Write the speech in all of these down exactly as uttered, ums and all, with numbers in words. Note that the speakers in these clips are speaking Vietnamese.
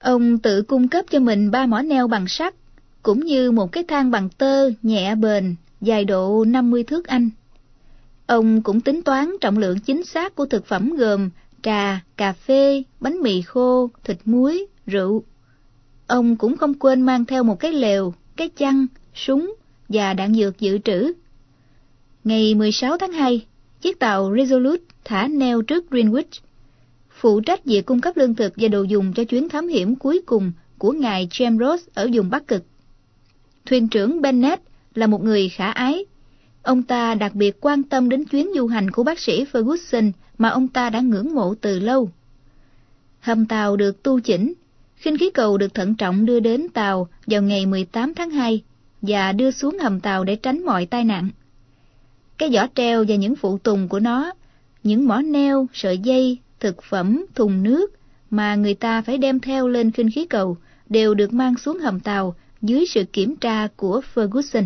Ông tự cung cấp cho mình ba mỏ neo bằng sắt, cũng như một cái thang bằng tơ nhẹ bền, dài độ năm mươi thước Anh. Ông cũng tính toán trọng lượng chính xác của thực phẩm gồm trà, cà phê, bánh mì khô, thịt muối, rượu. Ông cũng không quên mang theo một cái lều, cái chăn, súng và đạn dược dự trữ. Ngày mười sáu tháng hai, chiếc tàu Resolute thả neo trước Greenwich, phụ trách việc cung cấp lương thực và đồ dùng cho chuyến thám hiểm cuối cùng của ngài James Ross ở vùng Bắc Cực. Thuyền trưởng Bennett là một người khả ái. Ông ta đặc biệt quan tâm đến chuyến du hành của bác sĩ Ferguson mà ông ta đã ngưỡng mộ từ lâu. Hầm tàu được tu chỉnh, khinh khí cầu được thận trọng đưa đến tàu vào ngày mười tám tháng hai và đưa xuống hầm tàu để tránh mọi tai nạn. Cái giỏ treo và những phụ tùng của nó, những mỏ neo, sợi dây, thực phẩm, thùng nước mà người ta phải đem theo lên khinh khí cầu đều được mang xuống hầm tàu dưới sự kiểm tra của Ferguson.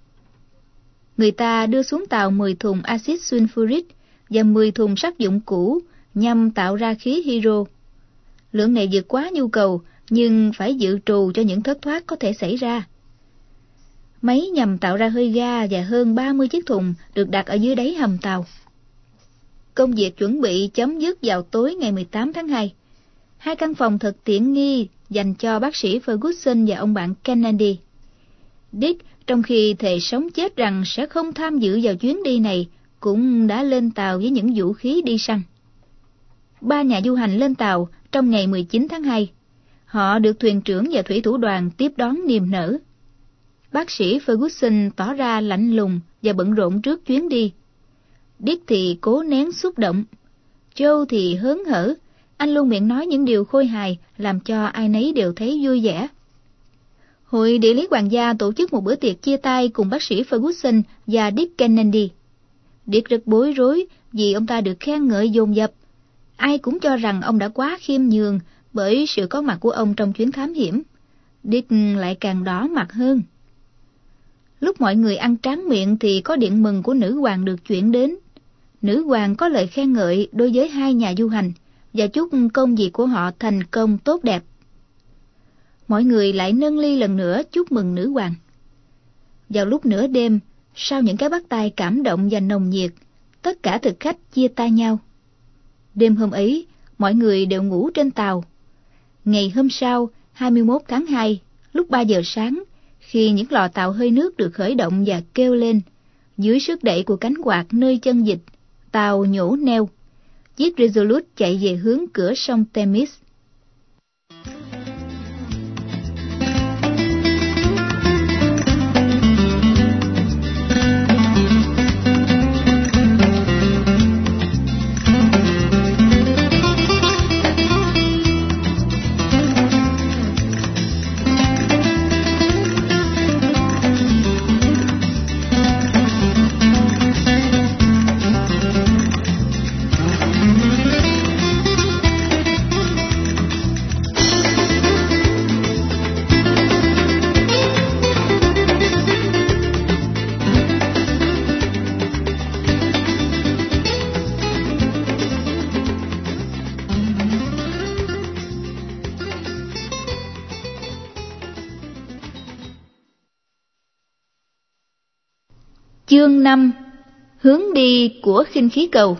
Người ta đưa xuống tàu mười thùng axit sulfuric và mười thùng sắt dụng cũ nhằm tạo ra khí hydro. Lượng này vượt quá nhu cầu, nhưng phải dự trù cho những thất thoát có thể xảy ra. Máy nhằm tạo ra hơi ga và hơn ba mươi chiếc thùng được đặt ở dưới đáy hầm tàu. Công việc chuẩn bị chấm dứt vào tối ngày mười tám tháng hai. Hai căn phòng thật tiện nghi dành cho bác sĩ Ferguson và ông bạn Kennedy. Dick, trong khi thề sống chết rằng sẽ không tham dự vào chuyến đi này, cũng đã lên tàu với những vũ khí đi săn. Ba nhà du hành lên tàu trong ngày mười chín tháng hai. Họ được thuyền trưởng và thủy thủ đoàn tiếp đón niềm nở. Bác sĩ Ferguson tỏ ra lạnh lùng và bận rộn trước chuyến đi. Dick thì cố nén xúc động. Joe thì hớn hở. Anh luôn miệng nói những điều khôi hài làm cho ai nấy đều thấy vui vẻ. Hội địa lý hoàng gia tổ chức một bữa tiệc chia tay cùng bác sĩ Ferguson và Dick Kennedy. Dick rất bối rối vì ông ta được khen ngợi dồn dập. Ai cũng cho rằng ông đã quá khiêm nhường bởi sự có mặt của ông trong chuyến thám hiểm. Dick lại càng đỏ mặt hơn. Lúc mọi người ăn tráng miệng thì có điện mừng của nữ hoàng được chuyển đến. Nữ hoàng có lời khen ngợi đối với hai nhà du hành và chúc công việc của họ thành công tốt đẹp. Mọi người lại nâng ly lần nữa chúc mừng nữ hoàng. Vào lúc nửa đêm, sau những cái bắt tay cảm động và nồng nhiệt, tất cả thực khách chia tay nhau. Đêm hôm ấy, mọi người đều ngủ trên tàu. Ngày hôm sau, hai mươi mốt tháng hai, lúc ba giờ sáng, khi những lò tàu hơi nước được khởi động và kêu lên, dưới sức đẩy của cánh quạt nơi chân vịt, tàu nhổ neo. Chiếc Resolute chạy về hướng cửa sông Thames. Chương năm. Hướng đi của khinh khí cầu.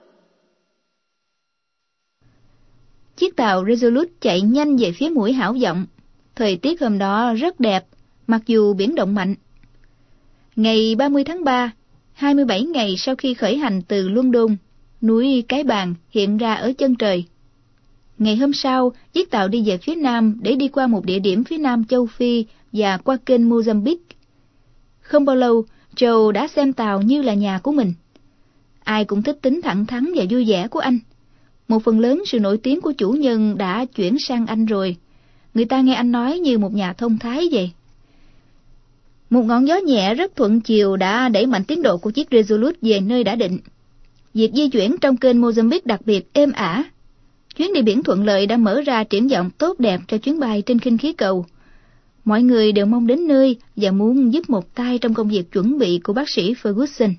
Chiếc tàu Resolute chạy nhanh về phía mũi Hảo Vọng. Thời tiết hôm đó rất đẹp, mặc dù biển động mạnh. Ngày ba mươi tháng ba, hai mươi bảy ngày sau khi khởi hành từ London, núi Cái Bàn hiện ra ở chân trời. Ngày hôm sau, chiếc tàu đi về phía nam để đi qua một địa điểm phía nam châu Phi và qua kênh Mozambique. Không bao lâu, Joe đã xem tàu như là nhà của mình. Ai cũng thích tính thẳng thắn và vui vẻ của anh. Một phần lớn sự nổi tiếng của chủ nhân đã chuyển sang anh rồi. Người ta nghe anh nói như một nhà thông thái vậy. Một ngọn gió nhẹ rất thuận chiều đã đẩy mạnh tiến độ của chiếc Resolute về nơi đã định. Việc di chuyển trong kênh Mozambique đặc biệt êm ả. Chuyến đi biển thuận lợi đã mở ra triển vọng tốt đẹp cho chuyến bay trên khinh khí cầu. Mọi người đều mong đến nơi và muốn giúp một tay trong công việc chuẩn bị của bác sĩ Ferguson.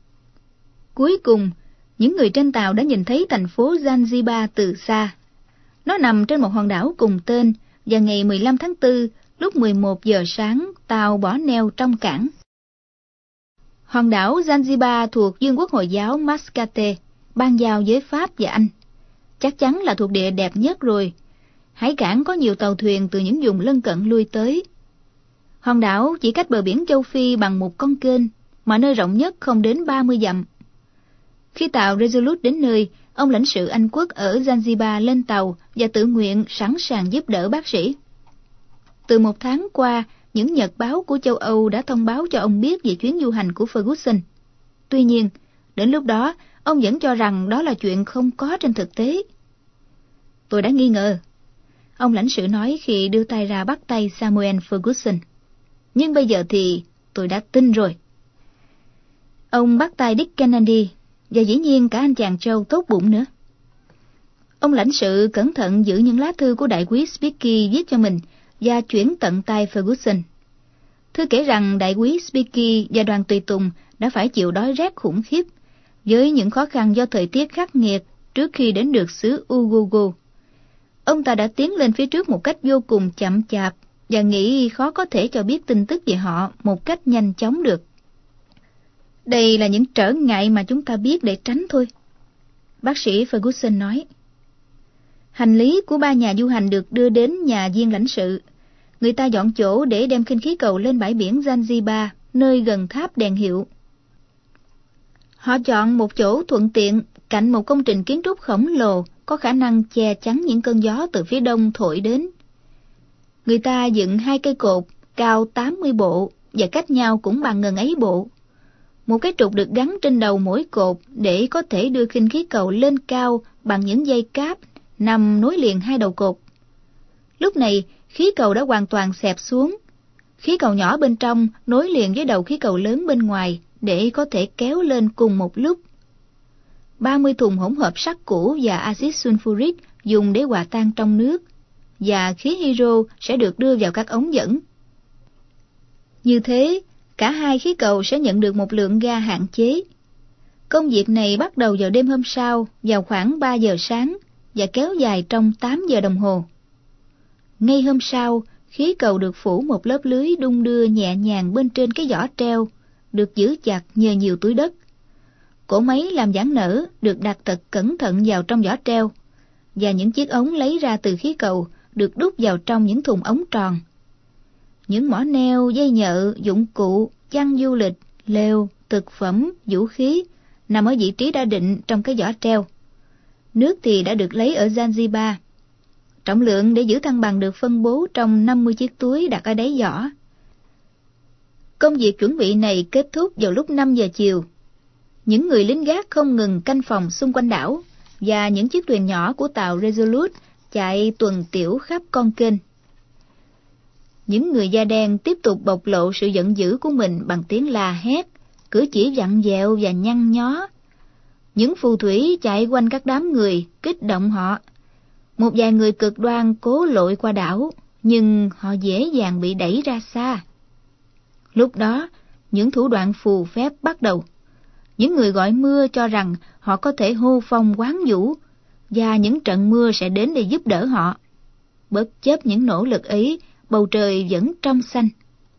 Cuối cùng, những người trên tàu đã nhìn thấy thành phố Zanzibar từ xa. Nó nằm trên một hòn đảo cùng tên, và ngày mười lăm tháng tư, lúc mười một giờ sáng, tàu bỏ neo trong cảng. Hòn đảo Zanzibar thuộc Dương quốc Hồi giáo Mascate, ban giao với Pháp và Anh. Chắc chắn là thuộc địa đẹp nhất rồi. Hải cảng có nhiều tàu thuyền từ những vùng lân cận lui tới. Hòn đảo chỉ cách bờ biển châu Phi bằng một con kênh, mà nơi rộng nhất không đến ba mươi dặm. Khi tàu Resolute đến nơi, ông lãnh sự Anh quốc ở Zanzibar lên tàu và tự nguyện sẵn sàng giúp đỡ bác sĩ. Từ một tháng qua, những nhật báo của châu Âu đã thông báo cho ông biết về chuyến du hành của Ferguson. Tuy nhiên, đến lúc đó, ông vẫn cho rằng đó là chuyện không có trên thực tế. Tôi đã nghi ngờ, ông lãnh sự nói khi đưa tay ra bắt tay Samuel Ferguson. Nhưng bây giờ thì tôi đã tin rồi. Ông bắt tay Dick Kennedy, và dĩ nhiên cả anh chàng Joe tốt bụng nữa. Ông lãnh sự cẩn thận giữ những lá thư của đại quý Spicky viết cho mình và chuyển tận tay Ferguson. Thư kể rằng đại quý Spicky và đoàn tùy tùng đã phải chịu đói rét khủng khiếp, với những khó khăn do thời tiết khắc nghiệt trước khi đến được xứ Ugogo. Ông ta đã tiến lên phía trước một cách vô cùng chậm chạp và nghĩ khó có thể cho biết tin tức về họ một cách nhanh chóng được. Đây là những trở ngại mà chúng ta biết để tránh thôi, bác sĩ Ferguson nói. Hành lý của ba nhà du hành được đưa đến nhà viên lãnh sự. Người ta dọn chỗ để đem khinh khí cầu lên bãi biển Zanzibar, nơi gần tháp đèn hiệu. Họ chọn một chỗ thuận tiện cạnh một công trình kiến trúc khổng lồ có khả năng che chắn những cơn gió từ phía đông thổi đến. Người ta dựng hai cây cột cao tám mươi bộ và cách nhau cũng bằng ngần ấy bộ. Một cái trục được gắn trên đầu mỗi cột để có thể đưa khinh khí cầu lên cao bằng những dây cáp nằm nối liền hai đầu cột. Lúc này, khí cầu đã hoàn toàn xẹp xuống. Khí cầu nhỏ bên trong nối liền với đầu khí cầu lớn bên ngoài để có thể kéo lên cùng một lúc. ba mươi thùng hỗn hợp sắt cũ và axit sulfuric dùng để hòa tan trong nước, và khí hydro sẽ được đưa vào các ống dẫn. Như thế, cả hai khí cầu sẽ nhận được một lượng ga hạn chế. Công việc này bắt đầu vào đêm hôm sau, vào khoảng ba giờ sáng, và kéo dài trong tám giờ đồng hồ. Ngay hôm sau, khí cầu được phủ một lớp lưới đung đưa nhẹ nhàng bên trên cái vỏ treo, được giữ chặt nhờ nhiều túi đất. Cỗ máy làm giãn nở được đặt thật cẩn thận vào trong vỏ treo, và những chiếc ống lấy ra từ khí cầu được đút vào trong những thùng ống tròn. Những mỏ neo, dây nhợ, dụng cụ, chăn du lịch, lều, thực phẩm, vũ khí nằm ở vị trí đã định trong cái vỏ treo. Nước thì đã được lấy ở Zanzibar. Trọng lượng để giữ thăng bằng được phân bố trong năm mươi chiếc túi đặt ở đáy vỏ. Công việc chuẩn bị này kết thúc vào lúc năm giờ chiều. Những người lính gác không ngừng canh phòng xung quanh đảo, và những chiếc thuyền nhỏ của tàu Resolute chạy tuần tiểu khắp con kênh. Những người da đen tiếp tục bộc lộ sự giận dữ của mình bằng tiếng la hét, cử chỉ vặn vẹo và nhăn nhó. Những phù thủy chạy quanh các đám người, kích động họ. Một vài người cực đoan cố lội qua đảo, nhưng họ dễ dàng bị đẩy ra xa. Lúc đó, những thủ đoạn phù phép bắt đầu. Những người gọi mưa cho rằng họ có thể hô phong quán vũ, và những trận mưa sẽ đến để giúp đỡ họ. Bất chấp những nỗ lực ấy, bầu trời vẫn trong xanh.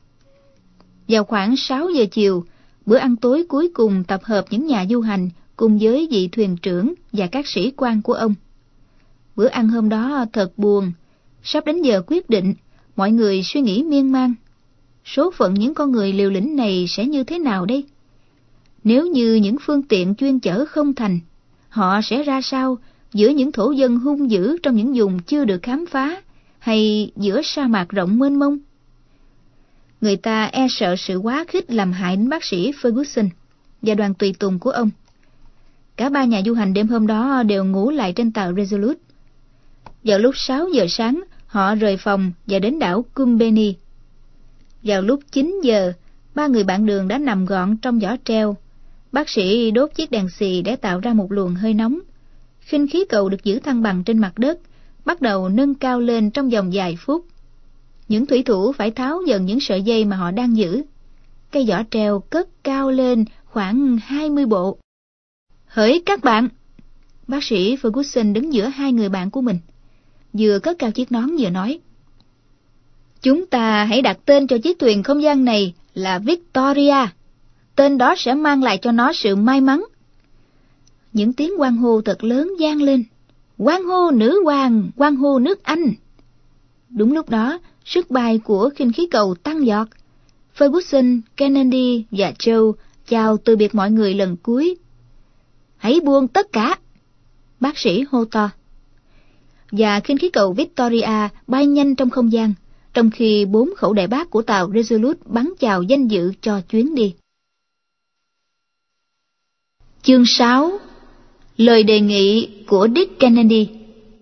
Vào khoảng sáu giờ chiều, bữa ăn tối cuối cùng tập hợp những nhà du hành cùng với vị thuyền trưởng và các sĩ quan của ông. Bữa ăn hôm đó thật buồn. Sắp đến giờ quyết định, mọi người suy nghĩ miên man. Số phận những con người liều lĩnh này sẽ như thế nào đây? Nếu như những phương tiện chuyên chở không thành, họ sẽ ra sao giữa những thổ dân hung dữ trong những vùng chưa được khám phá, hay giữa sa mạc rộng mênh mông? Người ta e sợ sự quá khích làm hại đến bác sĩ Ferguson và đoàn tùy tùng của ông. Cả ba nhà du hành đêm hôm đó đều ngủ lại trên tàu Resolute. Vào lúc sáu giờ sáng, họ rời phòng và đến đảo Kumbeni. Vào lúc chín giờ, ba người bạn đường đã nằm gọn trong vỏ treo. Bác sĩ đốt chiếc đèn xì để tạo ra một luồng hơi nóng. Khinh khí cầu được giữ thăng bằng trên mặt đất, bắt đầu nâng cao lên trong vòng vài phút. Những thủy thủ phải tháo dần những sợi dây mà họ đang giữ. Cây vỏ treo cất cao lên khoảng hai mươi bộ. Hỡi các bạn! Bác sĩ Ferguson đứng giữa hai người bạn của mình. vừa cất cao chiếc nón vừa nói: "Chúng ta hãy đặt tên cho chiếc thuyền không gian này là Victoria. Tên đó sẽ mang lại cho nó sự may mắn." Những tiếng hoan hô thật lớn vang lên. Hoan hô nữ hoàng, hoan hô nước Anh. Đúng lúc đó, sức bay của khinh khí cầu tăng vọt. Ferguson, Kennedy và Joe chào từ biệt mọi người lần cuối. "Hãy buông tất cả!" bác sĩ hô to. Và khinh khí cầu Victoria bay nhanh trong không gian, trong khi bốn khẩu đại bác của tàu Resolute bắn chào danh dự cho chuyến đi. Chương sáu. Lời đề nghị của Dick Kennedy.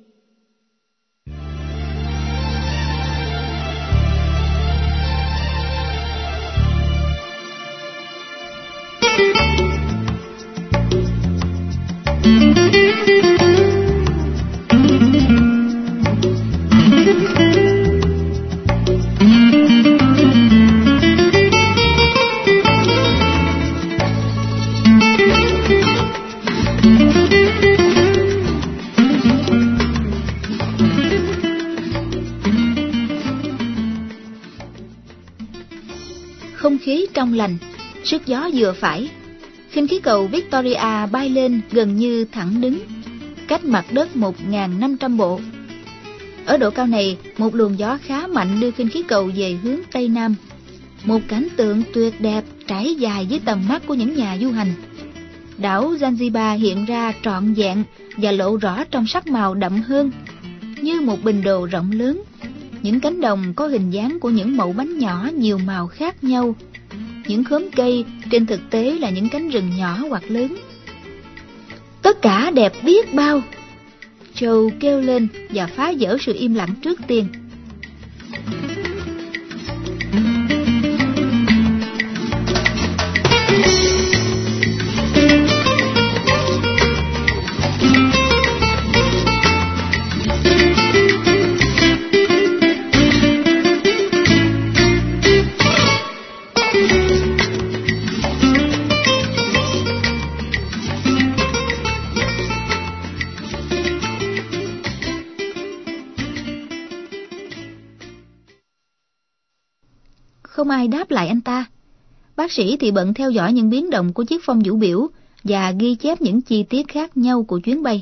Không khí trong lành, sức gió vừa phải. Khinh khí cầu Victoria bay lên gần như thẳng đứng, cách mặt đất một nghìn năm trăm bộ. Ở độ cao này, một luồng gió khá mạnh đưa khinh khí cầu về hướng Tây Nam. Một cảnh tượng tuyệt đẹp trải dài dưới tầm mắt của những nhà du hành. Đảo Zanzibar hiện ra trọn vẹn và lộ rõ trong sắc màu đậm hơn, như một bình đồ rộng lớn. Những cánh đồng có hình dáng của những mẩu bánh nhỏ nhiều màu khác nhau. Những khóm cây trên thực tế là những cánh rừng nhỏ hoặc lớn. Tất cả đẹp biết bao. Joe kêu lên và phá vỡ sự im lặng trước tiên. Không ai đáp lại anh ta. Bác sĩ thì bận theo dõi những biến động của chiếc phong vũ biểu và ghi chép những chi tiết khác nhau của chuyến bay.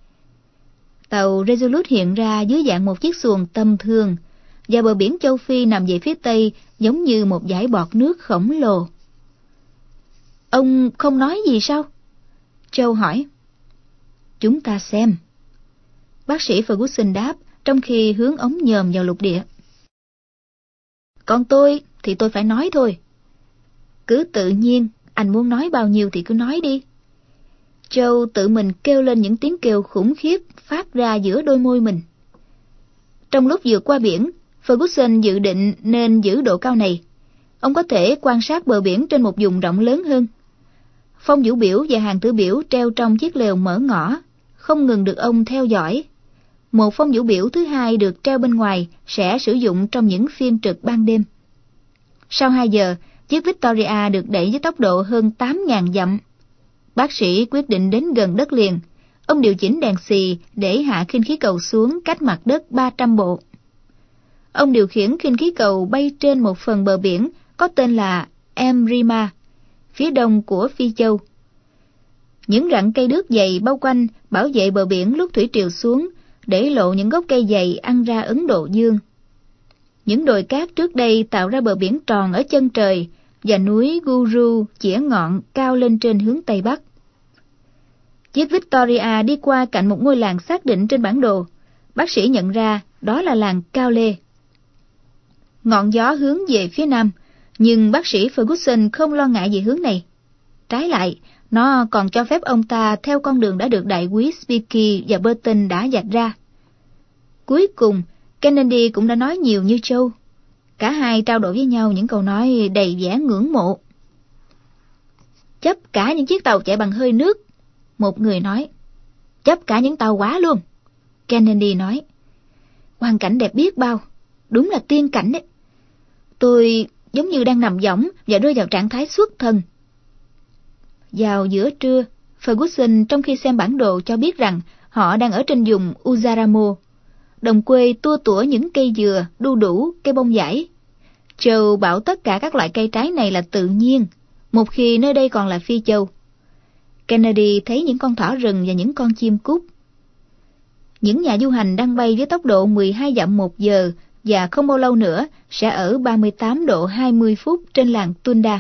Tàu Resolute hiện ra dưới dạng một chiếc xuồng tầm thường, và bờ biển châu Phi nằm về phía tây giống như một dải bọt nước khổng lồ. "Ông không nói gì sao?" Joe hỏi. "Chúng ta xem." Bác sĩ Ferguson đáp, trong khi hướng ống nhòm vào lục địa. "Còn tôi thì tôi phải nói thôi." "Cứ tự nhiên, anh muốn nói bao nhiêu thì cứ nói đi." Joe tự mình kêu lên những tiếng kêu khủng khiếp phát ra giữa đôi môi mình. Trong lúc vượt qua biển, Ferguson dự định nên giữ độ cao này. Ông có thể quan sát bờ biển trên một vùng rộng lớn hơn. Phong vũ biểu và hàng tử biểu treo trong chiếc lều mở ngõ, không ngừng được ông theo dõi. Một phong vũ biểu thứ hai được treo bên ngoài sẽ sử dụng trong những phiên trực ban đêm. Sau hai giờ, chiếc Victoria được đẩy với tốc độ hơn tám nghìn dặm. Bác sĩ quyết định đến gần đất liền. Ông điều chỉnh đèn xì để hạ khinh khí cầu xuống cách mặt đất ba trăm bộ. Ông điều khiển khinh khí cầu bay trên một phần bờ biển có tên là Emrima, phía đông của Phi Châu. Những rặng cây đước dày bao quanh bảo vệ bờ biển lúc thủy triều xuống, để lộ những gốc cây dày ăn ra Ấn Độ Dương. Những đồi cát trước đây tạo ra bờ biển tròn ở chân trời, và núi Guru chĩa ngọn cao lên trên hướng Tây Bắc. Chiếc Victoria đi qua cạnh một ngôi làng xác định trên bản đồ. Bác sĩ nhận ra đó là làng Cao Lê. Ngọn gió hướng về phía nam, nhưng bác sĩ Ferguson không lo ngại về hướng này. Trái lại, nó còn cho phép ông ta theo con đường đã được đại quý Speke và Burton đã vạch ra. Cuối cùng, Kennedy cũng đã nói nhiều như Joe. Cả hai trao đổi với nhau những câu nói đầy vẻ ngưỡng mộ. "Chấp cả những chiếc tàu chạy bằng hơi nước," một người nói. "Chấp cả những tàu hỏa luôn," Kennedy nói. "Quang cảnh đẹp biết bao, đúng là tiên cảnh đấy. Tôi giống như đang nằm võng và rơi vào trạng thái xuất thần." Vào giữa trưa, Ferguson trong khi xem bản đồ cho biết rằng họ đang ở trên vùng Uzaramo. đồng quê tua tủa những cây dừa, đu đủ, cây bông dải. Joe bảo tất cả các loại cây trái này là tự nhiên, một khi nơi đây còn là phi châu. Kennedy thấy những con thỏ rừng và những con chim cút. Những nhà du hành đang bay với tốc độ mười hai dặm một giờ và không bao lâu nữa sẽ ở ba mươi tám độ hai mươi phút trên làng Tunda.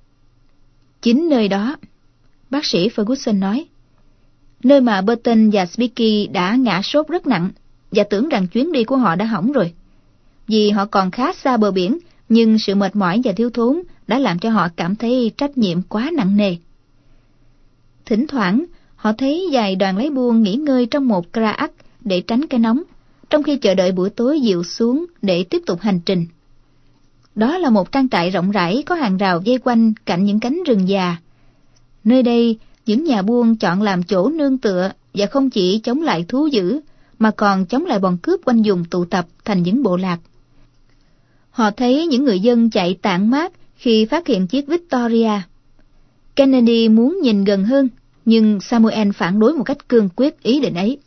Chính nơi đó, bác sĩ Ferguson nói, nơi mà Burton và Spiky đã ngã sốt rất nặng và tưởng rằng chuyến đi của họ đã hỏng rồi. Vì họ còn khá xa bờ biển, nhưng sự mệt mỏi và thiếu thốn đã làm cho họ cảm thấy trách nhiệm quá nặng nề. Thỉnh thoảng, họ thấy vài đoàn lái buôn nghỉ ngơi trong một kraak để tránh cái nóng, trong khi chờ đợi buổi tối dịu xuống để tiếp tục hành trình. Đó là một trang trại rộng rãi có hàng rào vây quanh cạnh những cánh rừng già. Nơi đây, những nhà buôn chọn làm chỗ nương tựa và không chỉ chống lại thú dữ, mà còn chống lại bọn cướp quanh vùng tụ tập thành những bộ lạc. Họ thấy những người dân chạy tản mát khi phát hiện chiếc Victoria. Kennedy muốn nhìn gần hơn, nhưng Samuel phản đối một cách cương quyết ý định ấy.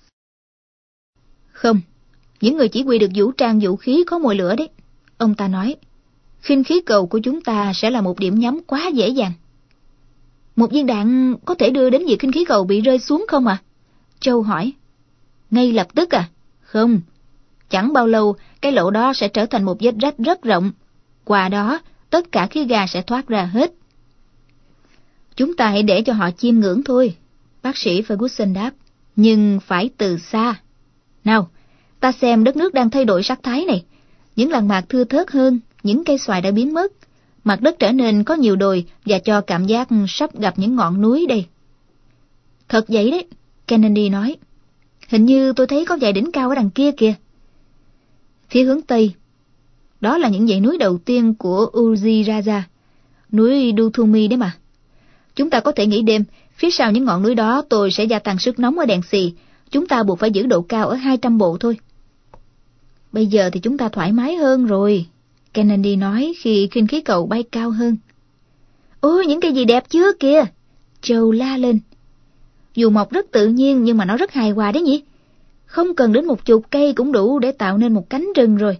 Không, những người chỉ huy được vũ trang vũ khí có mồi lửa đấy, ông ta nói. Khinh khí cầu của chúng ta sẽ là một điểm nhắm quá dễ dàng. Một viên đạn có thể đưa đến việc khinh khí cầu bị rơi xuống không à? Châu hỏi. Ngay lập tức à? Không. Chẳng bao lâu, cái lỗ đó sẽ trở thành một vết rách rất rộng. Qua đó, tất cả khí ga sẽ thoát ra hết. Chúng ta hãy để cho họ chiêm ngưỡng thôi, bác sĩ Ferguson đáp. Nhưng phải từ xa. Nào, ta xem đất nước đang thay đổi sắc thái này. Những làng mạc thưa thớt hơn, những cây xoài đã biến mất. Mặt đất trở nên có nhiều đồi và cho cảm giác sắp gặp những ngọn núi đây. Thật vậy đấy, Kennedy nói. Hình như tôi thấy có vài đỉnh cao ở đằng kia kìa. Phía hướng Tây, đó là những dãy núi đầu tiên của Ujiraja, núi Duthumi đấy mà. Chúng ta có thể nghỉ đêm, phía sau những ngọn núi đó tôi sẽ gia tăng sức nóng ở đèn xì. Chúng ta buộc phải giữ độ cao ở hai trăm bộ thôi. Bây giờ thì chúng ta thoải mái hơn rồi, Kennedy nói khi khinh khí cầu bay cao hơn. Ôi, những cây gì đẹp chưa kìa, Joe la lên. Dù mọc rất tự nhiên nhưng mà nó rất hài hòa đấy nhỉ. Không cần đến một chục cây cũng đủ để tạo nên một cánh rừng rồi.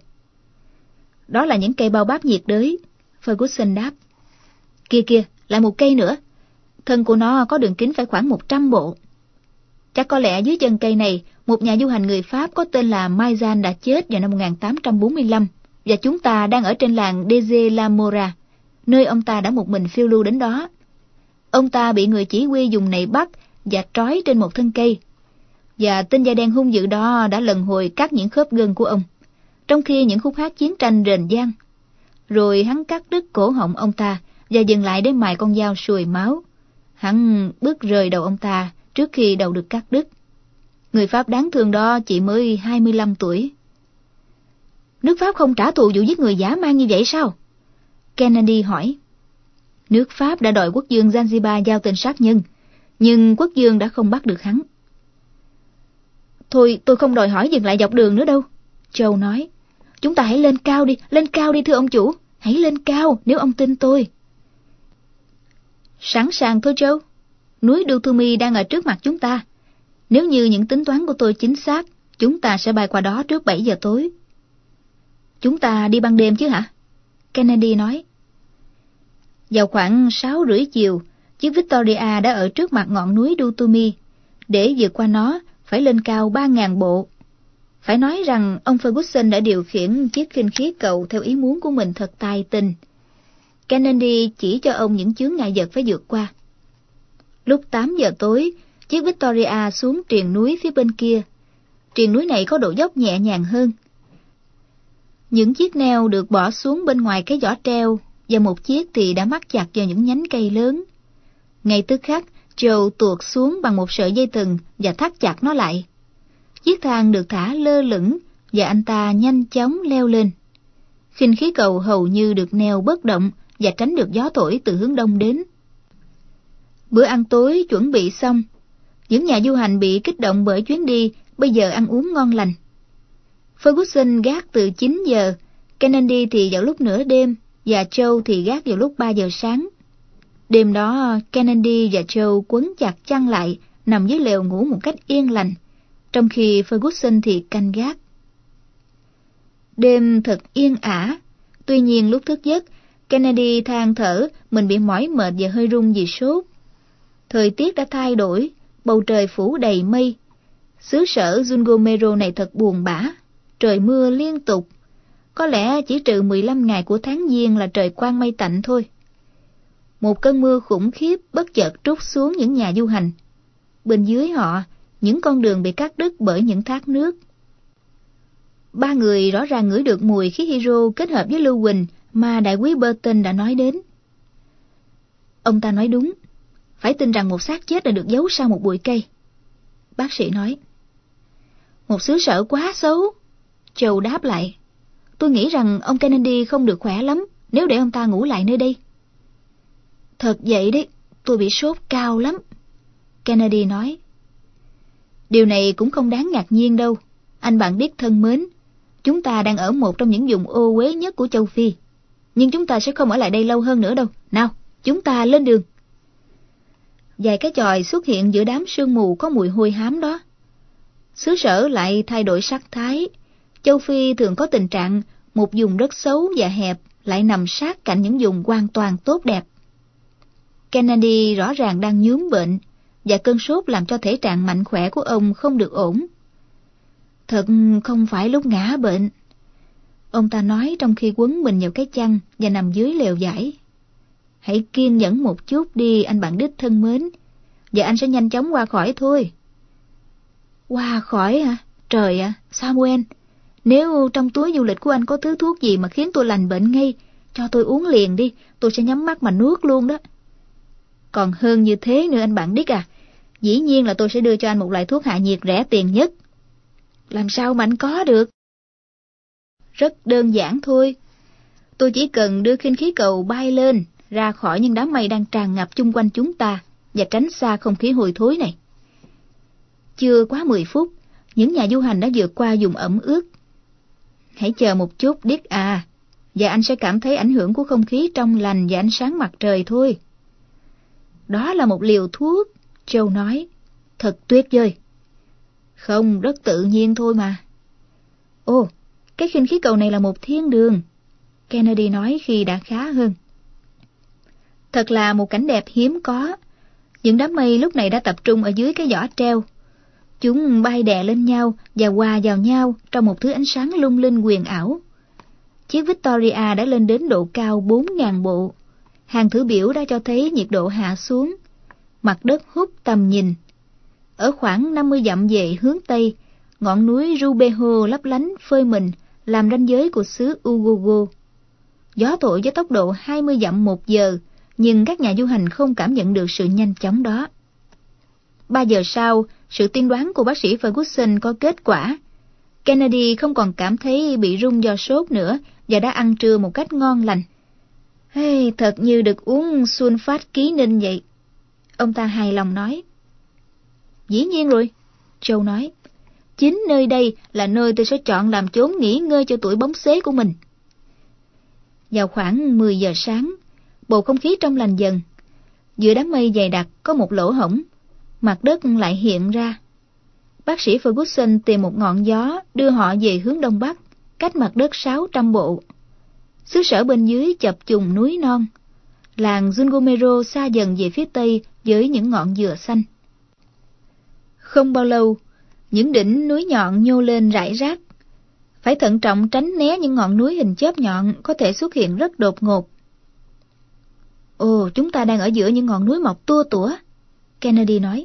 Đó là những cây bao báp nhiệt đới, Ferguson đáp. Kia kia, lại một cây nữa. Thân của nó có đường kính phải khoảng một trăm bộ. Chắc có lẽ dưới chân cây này, một nhà du hành người Pháp có tên là Maizan đã chết vào năm một nghìn tám trăm bốn mươi lăm, và chúng ta đang ở trên làng Deze la Mora, nơi ông ta đã một mình phiêu lưu đến đó. Ông ta bị người chỉ huy dùng nệm bắt và trói trên một thân cây, và tên da đen hung dữ đó đã lần hồi cắt những khớp gân của ông, trong khi những khúc hát chiến tranh rền vang. Rồi hắn cắt đứt cổ họng ông ta và dừng lại để mài con dao sùi máu. Hắn bước rời đầu ông ta trước khi đầu được cắt đứt. Người Pháp đáng thương đó chỉ mới hai mươi lăm tuổi. Nước Pháp không trả thù vụ giết người dã man như vậy sao? Kennedy hỏi. Nước Pháp đã đòi quốc vương Zanzibar giao tên sát nhân, nhưng quốc vương đã không bắt được hắn. Thôi, tôi không đòi hỏi dừng lại dọc đường nữa đâu, Joe nói. Chúng ta hãy lên cao đi, lên cao đi thưa ông chủ. Hãy lên cao nếu ông tin tôi. Sẵn sàng thôi Joe. Núi Duthumi đang ở trước mặt chúng ta. Nếu như những tính toán của tôi chính xác, chúng ta sẽ bay qua đó trước bảy giờ tối. Chúng ta đi ban đêm chứ hả? Kennedy nói. Vào khoảng sáu rưỡi chiều, chiếc Victoria đã ở trước mặt ngọn núi Duthumi. Để vượt qua nó, phải lên cao ba nghìn bộ. Phải nói rằng ông Ferguson đã điều khiển chiếc khinh khí cầu theo ý muốn của mình thật tài tình. Kennedy chỉ cho ông những chướng ngại vật phải vượt qua. Lúc tám giờ tối, chiếc Victoria xuống triền núi phía bên kia. Triền núi này có độ dốc nhẹ nhàng hơn. Những chiếc neo được bỏ xuống bên ngoài cái giỏ treo, và một chiếc thì đã mắc chặt vào những nhánh cây lớn. Ngay tức khắc, Joe tuột xuống bằng một sợi dây thừng và thắt chặt nó lại. Chiếc thang được thả lơ lửng và anh ta nhanh chóng leo lên. Khinh khí cầu hầu như được neo bất động và tránh được gió thổi từ hướng đông đến. Bữa ăn tối chuẩn bị xong. Những nhà du hành bị kích động bởi chuyến đi bây giờ ăn uống ngon lành. Ferguson gác từ chín giờ, Kennedy thì vào lúc nửa đêm và Joe thì gác vào lúc ba giờ sáng. Đêm đó, Kennedy và Joe quấn chặt chăn lại, nằm dưới lều ngủ một cách yên lành, trong khi Ferguson thì canh gác. Đêm thật yên ả. Tuy nhiên lúc thức giấc, Kennedy than thở mình bị mỏi mệt và hơi run vì sốt. Thời tiết đã thay đổi, bầu trời phủ đầy mây. Xứ sở Zungomero này thật buồn bã, trời mưa liên tục. Có lẽ chỉ trừ mười lăm ngày của tháng Giêng là trời quang mây tạnh thôi. Một cơn mưa khủng khiếp bất chợt trút xuống những nhà du hành. Bên dưới họ, những con đường bị cắt đứt bởi những thác nước. Ba người rõ ràng ngửi được mùi khí hydro kết hợp với lưu huỳnh mà đại quý Burton đã nói đến. Ông ta nói đúng, phải tin rằng một xác chết đã được giấu sau một bụi cây. Bác sĩ nói. Một xứ sở quá xấu. Joe đáp lại. Tôi nghĩ rằng ông Kennedy không được khỏe lắm nếu để ông ta ngủ lại nơi đây. Thật vậy đấy, tôi bị sốt cao lắm. Kennedy nói. Điều này cũng không đáng ngạc nhiên đâu. Anh bạn Dick thân mến, chúng ta đang ở một trong những vùng ô uế nhất của châu Phi. Nhưng chúng ta sẽ không ở lại đây lâu hơn nữa đâu. Nào, chúng ta lên đường. Vài cái chòi xuất hiện giữa đám sương mù có mùi hôi hám đó. Xứ sở lại thay đổi sắc thái. Châu Phi thường có tình trạng một vùng rất xấu và hẹp lại nằm sát cạnh những vùng hoàn toàn tốt đẹp. Kennedy rõ ràng đang nhuốm bệnh, và cơn sốt làm cho thể trạng mạnh khỏe của ông không được ổn. Thật không phải lúc ngã bệnh, ông ta nói trong khi quấn mình vào cái chăn và nằm dưới lều vải. Hãy kiên nhẫn một chút đi anh bạn Dick thân mến, và anh sẽ nhanh chóng qua khỏi thôi. Qua khỏi hả? Trời ạ, à, Samuel, nếu trong túi du lịch của anh có thứ thuốc gì mà khiến tôi lành bệnh ngay, cho tôi uống liền đi, tôi sẽ nhắm mắt mà nuốt luôn đó. Còn hơn như thế nữa anh bạn Dick à, dĩ nhiên là tôi sẽ đưa cho anh một loại thuốc hạ nhiệt rẻ tiền nhất. Làm sao mà anh có được? Rất đơn giản thôi. Tôi chỉ cần đưa khinh khí cầu bay lên, ra khỏi những đám mây đang tràn ngập chung quanh chúng ta, và tránh xa không khí hôi thối này. Chưa quá mười phút, những nhà du hành đã vượt qua vùng ẩm ướt. Hãy chờ một chút Dick à, và anh sẽ cảm thấy ảnh hưởng của không khí trong lành và ánh sáng mặt trời thôi. Đó là một liều thuốc, Joe nói. Thật tuyệt vời. Không, rất tự nhiên thôi mà. Ồ, cái khinh khí cầu này là một thiên đường, Kennedy nói khi đã khá hơn. Thật là một cảnh đẹp hiếm có. Những đám mây lúc này đã tập trung ở dưới cái giỏ treo. Chúng bay đè lên nhau và hòa vào nhau trong một thứ ánh sáng lung linh huyền ảo. Chiếc Victoria đã lên đến độ cao bốn nghìn bộ. Hàng thử biểu đã cho thấy nhiệt độ hạ xuống. Mặt đất hút tầm nhìn. Ở khoảng năm mươi dặm về hướng Tây, ngọn núi Rubeho lấp lánh phơi mình làm ranh giới của xứ Ugogo. Gió thổi với tốc độ hai mươi dặm một giờ, nhưng các nhà du hành không cảm nhận được sự nhanh chóng đó. Ba giờ sau, sự tiên đoán của bác sĩ Ferguson có kết quả. Kennedy không còn cảm thấy bị run do sốt nữa và đã ăn trưa một cách ngon lành. Hey, thật như được uống sulfat ký ninh vậy. Ông ta hài lòng nói. Dĩ nhiên rồi, Joe nói. Chính nơi đây là nơi tôi sẽ chọn làm chốn nghỉ ngơi cho tuổi bóng xế của mình. Vào khoảng mười giờ sáng, bầu không khí trong lành dần. Giữa đám mây dày đặc có một lỗ hổng, mặt đất lại hiện ra. Bác sĩ Ferguson tìm một ngọn gió đưa họ về hướng đông bắc, cách mặt đất sáu trăm bộ. Xứ sở bên dưới chập trùng núi non. Làng Zungomero xa dần về phía tây với những ngọn dừa xanh. Không bao lâu, những đỉnh núi nhọn nhô lên rải rác. Phải thận trọng tránh né những ngọn núi hình chớp nhọn có thể xuất hiện rất đột ngột. Ồ, chúng ta đang ở giữa những ngọn núi mọc tua tủa, Kennedy nói.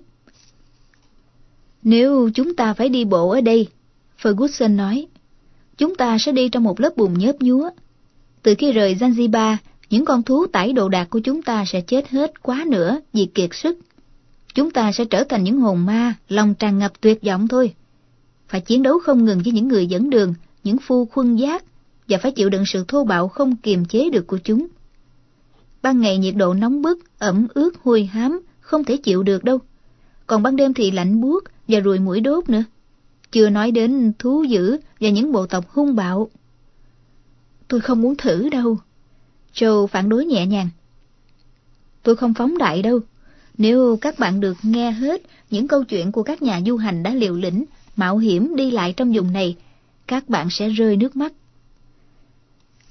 Nếu chúng ta phải đi bộ ở đây, Ferguson nói, chúng ta sẽ đi trong một lớp bùn nhớp nhúa. Từ khi rời Zanzibar, những con thú tải đồ đạc của chúng ta sẽ chết hết quá nữa vì kiệt sức. Chúng ta sẽ trở thành những hồn ma, lòng tràn ngập tuyệt vọng thôi. Phải chiến đấu không ngừng với những người dẫn đường, những phu khuân giác, và phải chịu đựng sự thô bạo không kiềm chế được của chúng. Ban ngày nhiệt độ nóng bức, ẩm ướt, hôi hám, không thể chịu được đâu. Còn ban đêm thì lạnh buốt và ruồi muỗi đốt nữa. Chưa nói đến thú dữ và những bộ tộc hung bạo. Tôi không muốn thử đâu. Joe phản đối nhẹ nhàng. Tôi không phóng đại đâu. Nếu các bạn được nghe hết những câu chuyện của các nhà du hành đã liều lĩnh, mạo hiểm đi lại trong vùng này, các bạn sẽ rơi nước mắt.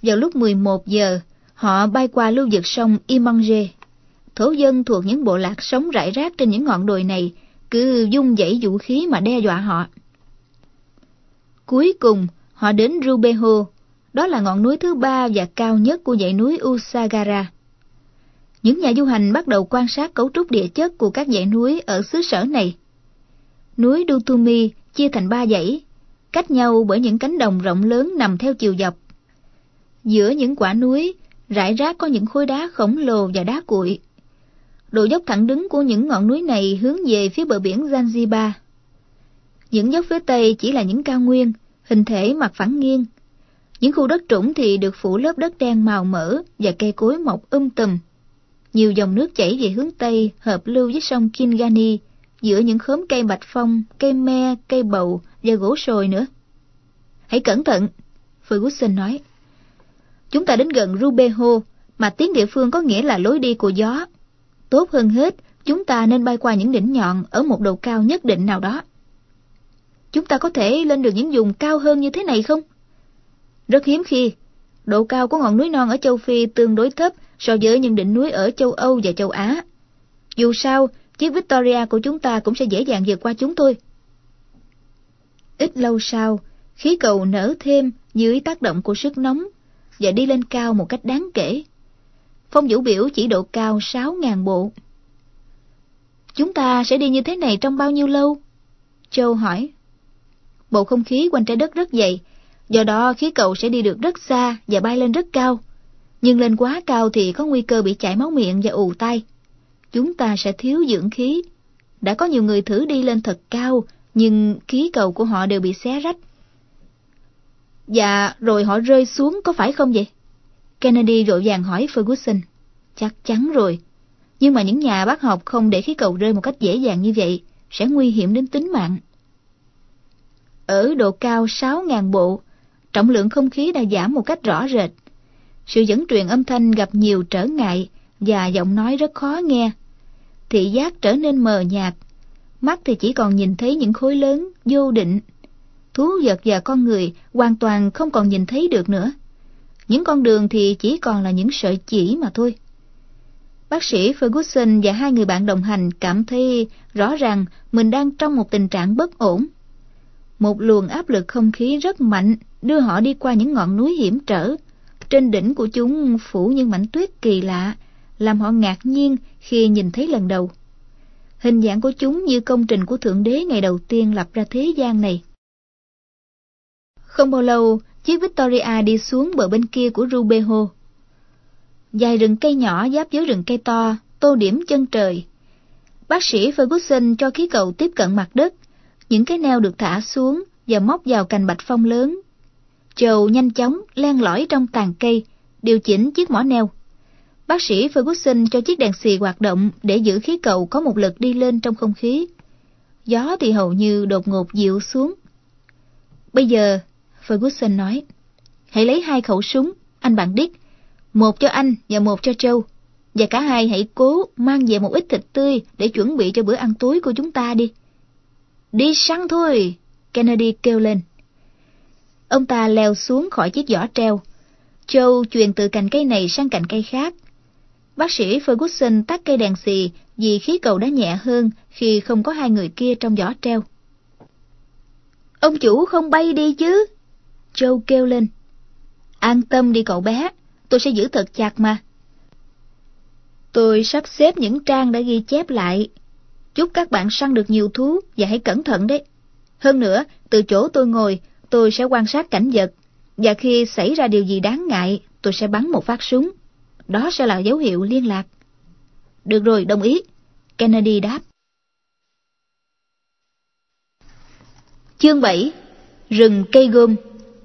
Vào lúc mười một giờ, họ bay qua lưu vực sông Imange. Thổ dân thuộc những bộ lạc sống rải rác trên những ngọn đồi này cứ vung vẩy vũ khí mà đe dọa họ. Cuối cùng, họ đến Rubeho, đó là ngọn núi thứ ba và cao nhất của dãy núi Usagara. Những nhà du hành bắt đầu quan sát cấu trúc địa chất của các dãy núi ở xứ sở này. Núi Dutumi chia thành ba dãy, cách nhau bởi những cánh đồng rộng lớn nằm theo chiều dọc. Giữa những quả núi, rải rác có những khối đá khổng lồ và đá cuội. Độ dốc thẳng đứng của những ngọn núi này hướng về phía bờ biển Zanzibar. Những dốc phía tây chỉ là những cao nguyên, hình thể mặt phẳng nghiêng. Những khu đất trũng thì được phủ lớp đất đen màu mỡ và cây cối mọc um tùm. Nhiều dòng nước chảy về hướng tây hợp lưu với sông Kingani, giữa những khóm cây bạch phong, cây me, cây bầu và gỗ sồi nữa. Hãy cẩn thận, Ferguson nói. Chúng ta đến gần Rubeho, mà tiếng địa phương có nghĩa là lối đi của gió. Tốt hơn hết, chúng ta nên bay qua những đỉnh nhọn ở một độ cao nhất định nào đó. Chúng ta có thể lên được những vùng cao hơn như thế này không? Rất hiếm khi. Độ cao của ngọn núi non ở châu Phi tương đối thấp so với những đỉnh núi ở châu Âu và châu Á. Dù sao, chiếc Victoria của chúng ta cũng sẽ dễ dàng vượt qua chúng thôi. Ít lâu sau, khí cầu nở thêm dưới tác động của sức nóng và đi lên cao một cách đáng kể. Phong vũ biểu chỉ độ cao sáu nghìn bộ. Chúng ta sẽ đi như thế này trong bao nhiêu lâu? Châu hỏi. Bầu không khí quanh trái đất rất dày, do đó khí cầu sẽ đi được rất xa và bay lên rất cao. Nhưng lên quá cao thì có nguy cơ bị chảy máu miệng và ù tai. Chúng ta sẽ thiếu dưỡng khí. Đã có nhiều người thử đi lên thật cao, nhưng khí cầu của họ đều bị xé rách. Và rồi họ rơi xuống, có phải không vậy? Kennedy vội vàng hỏi Ferguson. Chắc chắn rồi. Nhưng mà những nhà bác học không để khí cầu rơi một cách dễ dàng như vậy, sẽ nguy hiểm đến tính mạng. Ở độ cao sáu nghìn bộ, trọng lượng không khí đã giảm một cách rõ rệt. Sự dẫn truyền âm thanh gặp nhiều trở ngại và giọng nói rất khó nghe. Thị giác trở nên mờ nhạt, mắt thì chỉ còn nhìn thấy những khối lớn, vô định. Thú vật và con người hoàn toàn không còn nhìn thấy được nữa. Những con đường thì chỉ còn là những sợi chỉ mà thôi. Bác sĩ Ferguson và hai người bạn đồng hành cảm thấy rõ ràng mình đang trong một tình trạng bất ổn. Một luồng áp lực không khí rất mạnh đưa họ đi qua những ngọn núi hiểm trở. Trên đỉnh của chúng phủ những mảnh tuyết kỳ lạ, làm họ ngạc nhiên khi nhìn thấy lần đầu. Hình dạng của chúng như công trình của Thượng Đế ngày đầu tiên lập ra thế gian này. Không bao lâu, chiếc Victoria đi xuống bờ bên kia của Rubeho. Dài rừng cây nhỏ giáp với rừng cây to, tô điểm chân trời. Bác sĩ Ferguson cho khí cầu tiếp cận mặt đất. Những cái neo được thả xuống và móc vào cành bạch phong lớn. Joe nhanh chóng len lỏi trong tàn cây, điều chỉnh chiếc mỏ neo. Bác sĩ Ferguson cho chiếc đèn xì hoạt động để giữ khí cầu có một lực đi lên trong không khí. Gió thì hầu như đột ngột dịu xuống. Bây giờ, Ferguson nói, hãy lấy hai khẩu súng, anh bạn Dick, một cho anh và một cho Joe. Và cả hai hãy cố mang về một ít thịt tươi để chuẩn bị cho bữa ăn tối của chúng ta đi. Đi săn thôi, Kennedy kêu lên. Ông ta leo xuống khỏi chiếc giỏ treo. Joe chuyền từ cành cây này sang cành cây khác. Bác sĩ Ferguson tắt cây đèn xì vì khí cầu đã nhẹ hơn khi không có hai người kia trong giỏ treo. Ông chủ không bay đi chứ? Joe kêu lên. An tâm đi cậu bé, tôi sẽ giữ thật chặt mà. Tôi sắp xếp những trang đã ghi chép lại. Chúc các bạn săn được nhiều thú và hãy cẩn thận đấy. Hơn nữa, từ chỗ tôi ngồi, tôi sẽ quan sát cảnh vật. Và khi xảy ra điều gì đáng ngại, tôi sẽ bắn một phát súng. Đó sẽ là dấu hiệu liên lạc. Được rồi, đồng ý. Kennedy đáp. Chương bảy. Rừng cây gôm.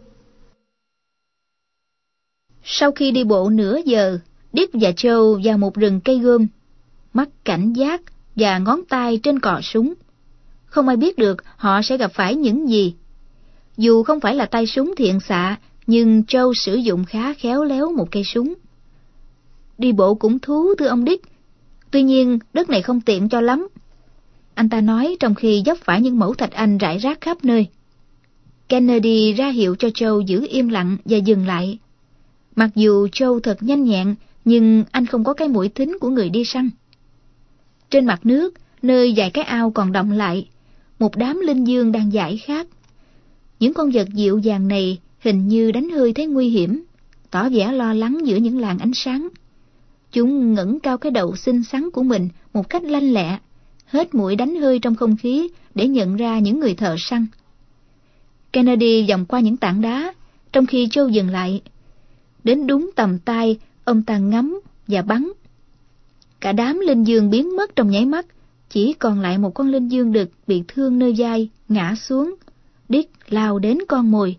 Sau khi đi bộ nửa giờ, Dick và Joe vào một rừng cây gôm. Mắt cảnh giác và ngón tay trên cò súng. Không ai biết được họ sẽ gặp phải những gì. Dù không phải là tay súng thiện xạ, nhưng Joe sử dụng khá khéo léo một cây súng. Đi bộ cũng thú thưa ông Dick. Tuy nhiên đất này không tiện cho lắm, anh ta nói trong khi vấp phải những mẩu thạch anh rải rác khắp nơi. Kennedy ra hiệu cho Joe giữ im lặng và dừng lại. Mặc dù Joe thật nhanh nhẹn, nhưng anh không có cái mũi thính của người đi săn. Trên mặt nước, nơi vài cái ao còn đọng lại, một đám linh dương đang giải khát. Những con vật dịu dàng này hình như đánh hơi thấy nguy hiểm, tỏ vẻ lo lắng giữa những làn ánh sáng. Chúng ngẩng cao cái đầu xinh xắn của mình một cách lanh lẹ, hết mũi đánh hơi trong không khí để nhận ra những người thợ săn. Kennedy vòng qua những tảng đá, trong khi Joe dừng lại. Đến đúng tầm tay, ông ta ngắm và bắn. Cả đám linh dương biến mất trong nháy mắt, chỉ còn lại một con linh dương đực bị thương nơi vai, ngã xuống. Dick lao đến con mồi.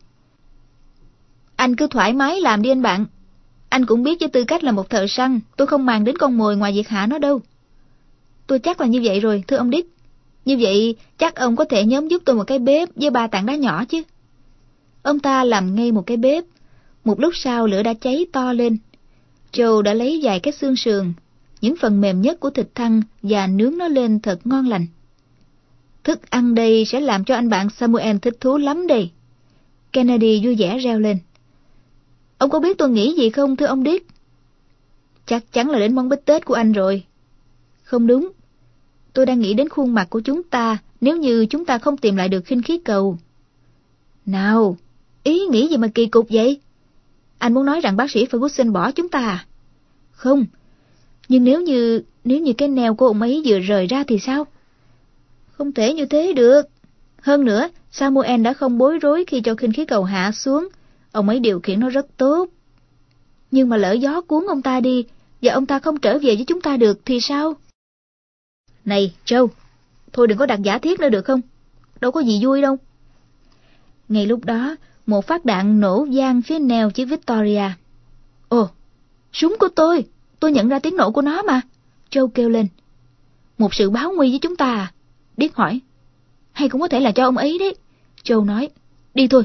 Anh cứ thoải mái làm đi anh bạn. Anh cũng biết với tư cách là một thợ săn, tôi không màng đến con mồi ngoài việc hạ nó đâu. Tôi chắc là như vậy rồi, thưa ông Dick. Như vậy, chắc ông có thể nhóm giúp tôi một cái bếp với ba tảng đá nhỏ chứ. Ông ta làm ngay một cái bếp. Một lúc sau lửa đã cháy to lên. Joe đã lấy vài cái xương sườn, những phần mềm nhất của thịt thăn, và nướng nó lên thật ngon lành. Thức ăn đây sẽ làm cho anh bạn Samuel thích thú lắm đây. Kennedy vui vẻ reo lên. Ông có biết tôi nghĩ gì không, thưa ông Dick? Chắc chắn là đến món bít tết của anh rồi. Không đúng. Tôi đang nghĩ đến khuôn mặt của chúng ta nếu như chúng ta không tìm lại được khinh khí cầu. Nào, ý nghĩ gì mà kỳ cục vậy? Anh muốn nói rằng bác sĩ Ferguson bỏ chúng ta à? Không, nhưng nếu như nếu như cái neo của ông ấy vừa rời ra thì sao? Không thể như thế được. Hơn nữa, Samuel đã không bối rối khi cho khinh khí cầu hạ xuống. Ông ấy điều khiển nó rất tốt. Nhưng mà lỡ gió cuốn ông ta đi và ông ta không trở về với chúng ta được thì sao? Này, Joe, thôi đừng có đặt giả thiết nữa được không? Đâu có gì vui đâu. Ngay lúc đó, một phát đạn nổ vang phía neo chiếc Victoria. Ồ, súng của tôi, tôi nhận ra tiếng nổ của nó mà. Joe kêu lên. Một sự báo nguy với chúng ta à? Dick hỏi. Hay cũng có thể là cho ông ấy đấy. Joe nói. Đi thôi.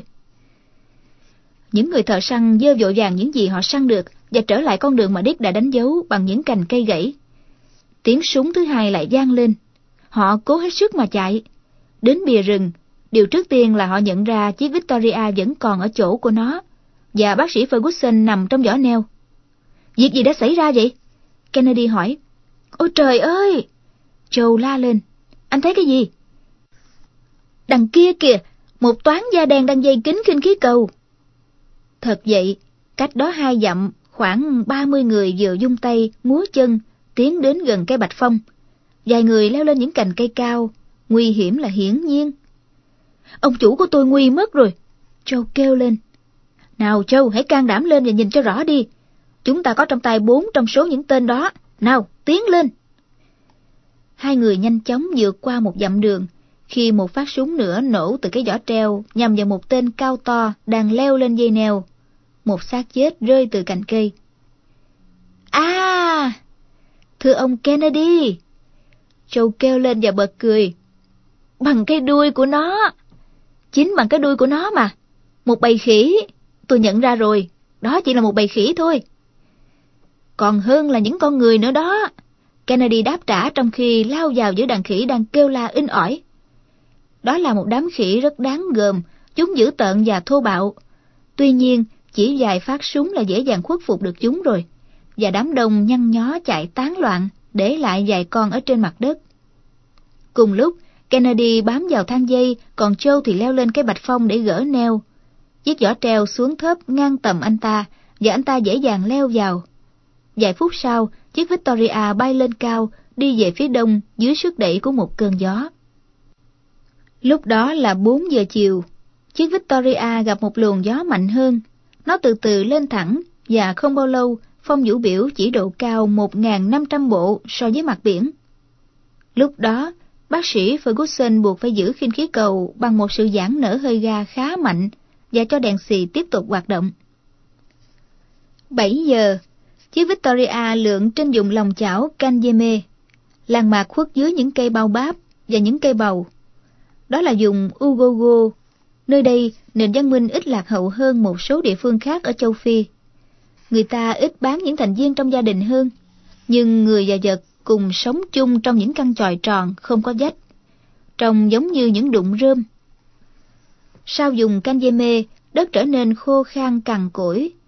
Những người thợ săn dơ vội vàng những gì họ săn được và trở lại con đường mà Dick đã đánh dấu bằng những cành cây gãy. Tiếng súng thứ hai lại vang lên. Họ cố hết sức mà chạy. Đến bìa rừng, điều trước tiên là họ nhận ra chiếc Victoria vẫn còn ở chỗ của nó, và bác sĩ Ferguson nằm trong vỏ neo. Việc gì đã xảy ra vậy? Kennedy hỏi. Ôi trời ơi! Joe la lên. Anh thấy cái gì? Đằng kia kìa, một toán da đen đang dây kín khinh khí cầu. Thật vậy, cách đó hai dặm, khoảng ba mươi người vừa vung tay, múa chân, tiến đến gần cây bạch phong. Vài người leo lên những cành cây cao, nguy hiểm là hiển nhiên. Ông chủ của tôi nguy mất rồi, Joe kêu lên. Nào Joe, hãy can đảm lên và nhìn cho rõ đi. Chúng ta có trong tay bốn trong số những tên đó. Nào, tiến lên. Hai người nhanh chóng vượt qua một dặm đường, khi một phát súng nữa nổ từ cái giỏ treo nhằm vào một tên cao to đang leo lên dây neo. Một xác chết rơi từ cành cây. À! Thưa ông Kennedy! Joe kêu lên và bật cười. Bằng cái đuôi của nó! Chính bằng cái đuôi của nó mà! Một bầy khỉ! Tôi nhận ra rồi, đó chỉ là một bầy khỉ thôi. Còn hơn là những con người nữa đó. Kennedy đáp trả trong khi lao vào giữa đàn khỉ đang kêu la inh ỏi. Đó là một đám khỉ rất đáng gờm, chúng dữ tợn và thô bạo. Tuy nhiên, chỉ vài phát súng là dễ dàng khuất phục được chúng rồi, và đám đông nhăn nhó chạy tán loạn, để lại vài con ở trên mặt đất. Cùng lúc, Kennedy bám vào thang dây, còn Joe thì leo lên cái bạch phong để gỡ neo. Chiếc giỏ treo xuống thấp ngang tầm anh ta, và anh ta dễ dàng leo vào. Vài phút sau, chiếc Victoria bay lên cao, đi về phía đông dưới sức đẩy của một cơn gió. Lúc đó là bốn giờ chiều. Chiếc Victoria gặp một luồng gió mạnh hơn. Nó từ từ lên thẳng, và không bao lâu, phong vũ biểu chỉ độ cao một nghìn năm trăm bộ so với mặt biển. Lúc đó, bác sĩ Ferguson buộc phải giữ khinh khí cầu bằng một sự giãn nở hơi ga khá mạnh và cho đèn xì tiếp tục hoạt động. bảy giờ, chiếc Victoria lượn trên vùng lòng chảo Canyeme, làng mạc khuất dưới những cây bao báp và những cây bầu. Đó là vùng Ugogo. Nơi đây, nền văn minh ít lạc hậu hơn một số địa phương khác ở châu Phi. Người ta ít bán những thành viên trong gia đình hơn, nhưng người và vật cùng sống chung trong những căn chòi tròn không có vách, trông giống như những đụng rơm. Sau vùng Canyeme, đất trở nên khô khan cằn cỗi.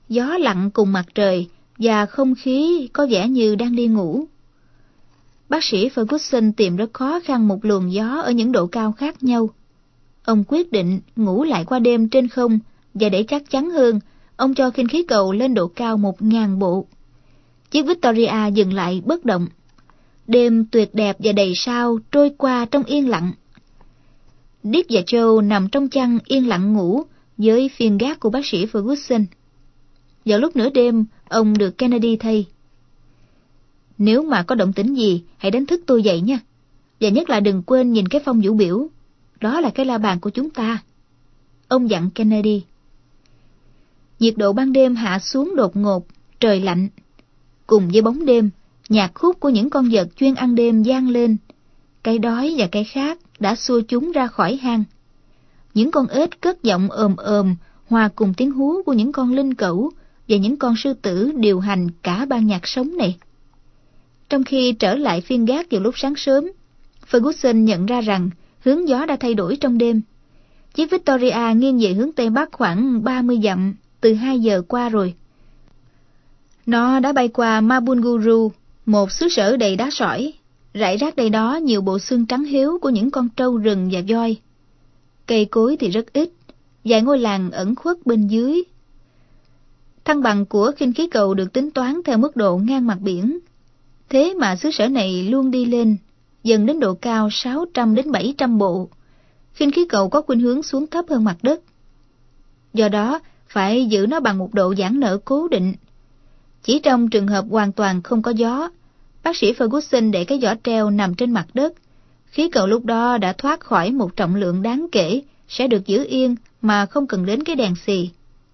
gió lặng cùng mặt trời và không khí có vẻ như đang đi ngủ. Bác sĩ Ferguson tìm rất khó khăn một luồng gió ở những độ cao khác nhau. Ông quyết định ngủ lại qua đêm trên không, và để chắc chắn hơn, ông cho khinh khí cầu lên độ cao một ngàn bộ. Chiếc Victoria dừng lại bất động. Đêm tuyệt đẹp và đầy sao trôi qua trong yên lặng. Dick và Joe nằm trong chăn yên lặng ngủ với phiên gác của bác sĩ Ferguson. Vào lúc nửa đêm, ông được Kennedy thay. Nếu mà có động tĩnh gì, hãy đánh thức tôi dậy nha. Và nhất là đừng quên nhìn cái phong vũ biểu. Đó là cái la bàn của chúng ta. Ông dặn Kennedy. Nhiệt độ ban đêm hạ xuống đột ngột, trời lạnh. Cùng với bóng đêm, nhạc khúc của những con vật chuyên ăn đêm vang lên. Cái đói và cái khát đã xua chúng ra khỏi hang. Những con ếch cất giọng ồm ồm, hòa cùng tiếng hú của những con linh cẩu và những con sư tử điều hành cả ban nhạc sống này. Trong khi trở lại phiên gác vào lúc sáng sớm, Ferguson nhận ra rằng hướng gió đã thay đổi trong đêm. Chiếc Victoria nghiêng về hướng Tây Bắc khoảng ba mươi dặm từ hai giờ qua rồi. Nó đã bay qua Mabunguru, một xứ sở đầy đá sỏi. Rải rác đầy đó nhiều bộ xương trắng hiếu của những con trâu rừng và voi. Cây cối thì rất ít, vài ngôi làng ẩn khuất bên dưới. Thăng bằng của khinh khí cầu được tính toán theo mức độ ngang mặt biển. Thế mà xứ sở này luôn đi lên, dần đến độ cao sáu trăm đến bảy trăm bộ. Khinh khí cầu có khuynh hướng xuống thấp hơn mặt đất. Do đó, phải giữ nó bằng một độ giãn nở cố định. Chỉ trong trường hợp hoàn toàn không có gió, bác sĩ Ferguson để cái giỏ treo nằm trên mặt đất. Khí cầu lúc đó đã thoát khỏi một trọng lượng đáng kể, sẽ được giữ yên mà không cần đến cái đèn xì.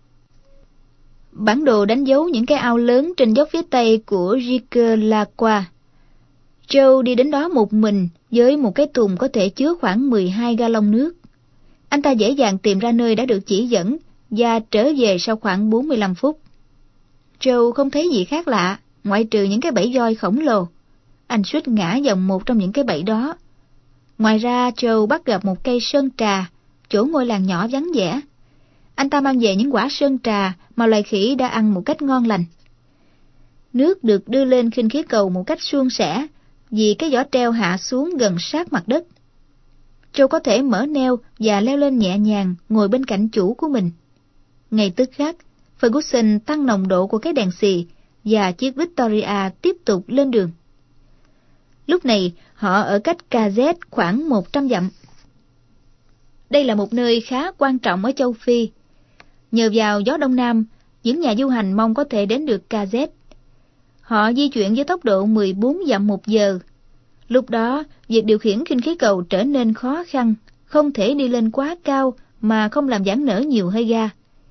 Bản đồ đánh dấu những cái ao lớn trên dốc phía tây của Riquelagua. Joe đi đến đó một mình với một cái thùng có thể chứa khoảng mười hai gallon nước. Anh ta dễ dàng tìm ra nơi đã được chỉ dẫn và trở về sau khoảng bốn mươi lăm phút. Joe không thấy gì khác lạ, ngoại trừ những cái bẫy voi khổng lồ. Anh suýt ngã vào một trong những cái bẫy đó. Ngoài ra, Joe bắt gặp một cây sơn trà, chỗ ngôi làng nhỏ vắng vẻ. Anh ta mang về những quả sơn trà mà loài khỉ đã ăn một cách ngon lành. Nước được đưa lên khinh khí cầu một cách suôn sẻ, vì cái giỏ treo hạ xuống gần sát mặt đất. Joe có thể mở neo và leo lên nhẹ nhàng, ngồi bên cạnh chủ của mình. Ngay tức khắc, Ferguson tăng nồng độ của cái đèn xì và chiếc Victoria tiếp tục lên đường. Lúc này, họ ở cách Kazet khoảng một trăm dặm. Đây là một nơi khá quan trọng ở châu Phi. Nhờ vào gió đông nam, những nhà du hành mong có thể đến được Kazet. Họ di chuyển với tốc độ mười bốn dặm một giờ. Lúc đó, việc điều khiển khinh khí cầu trở nên khó khăn, không thể đi lên quá cao mà không làm giãn nở nhiều hơi ga.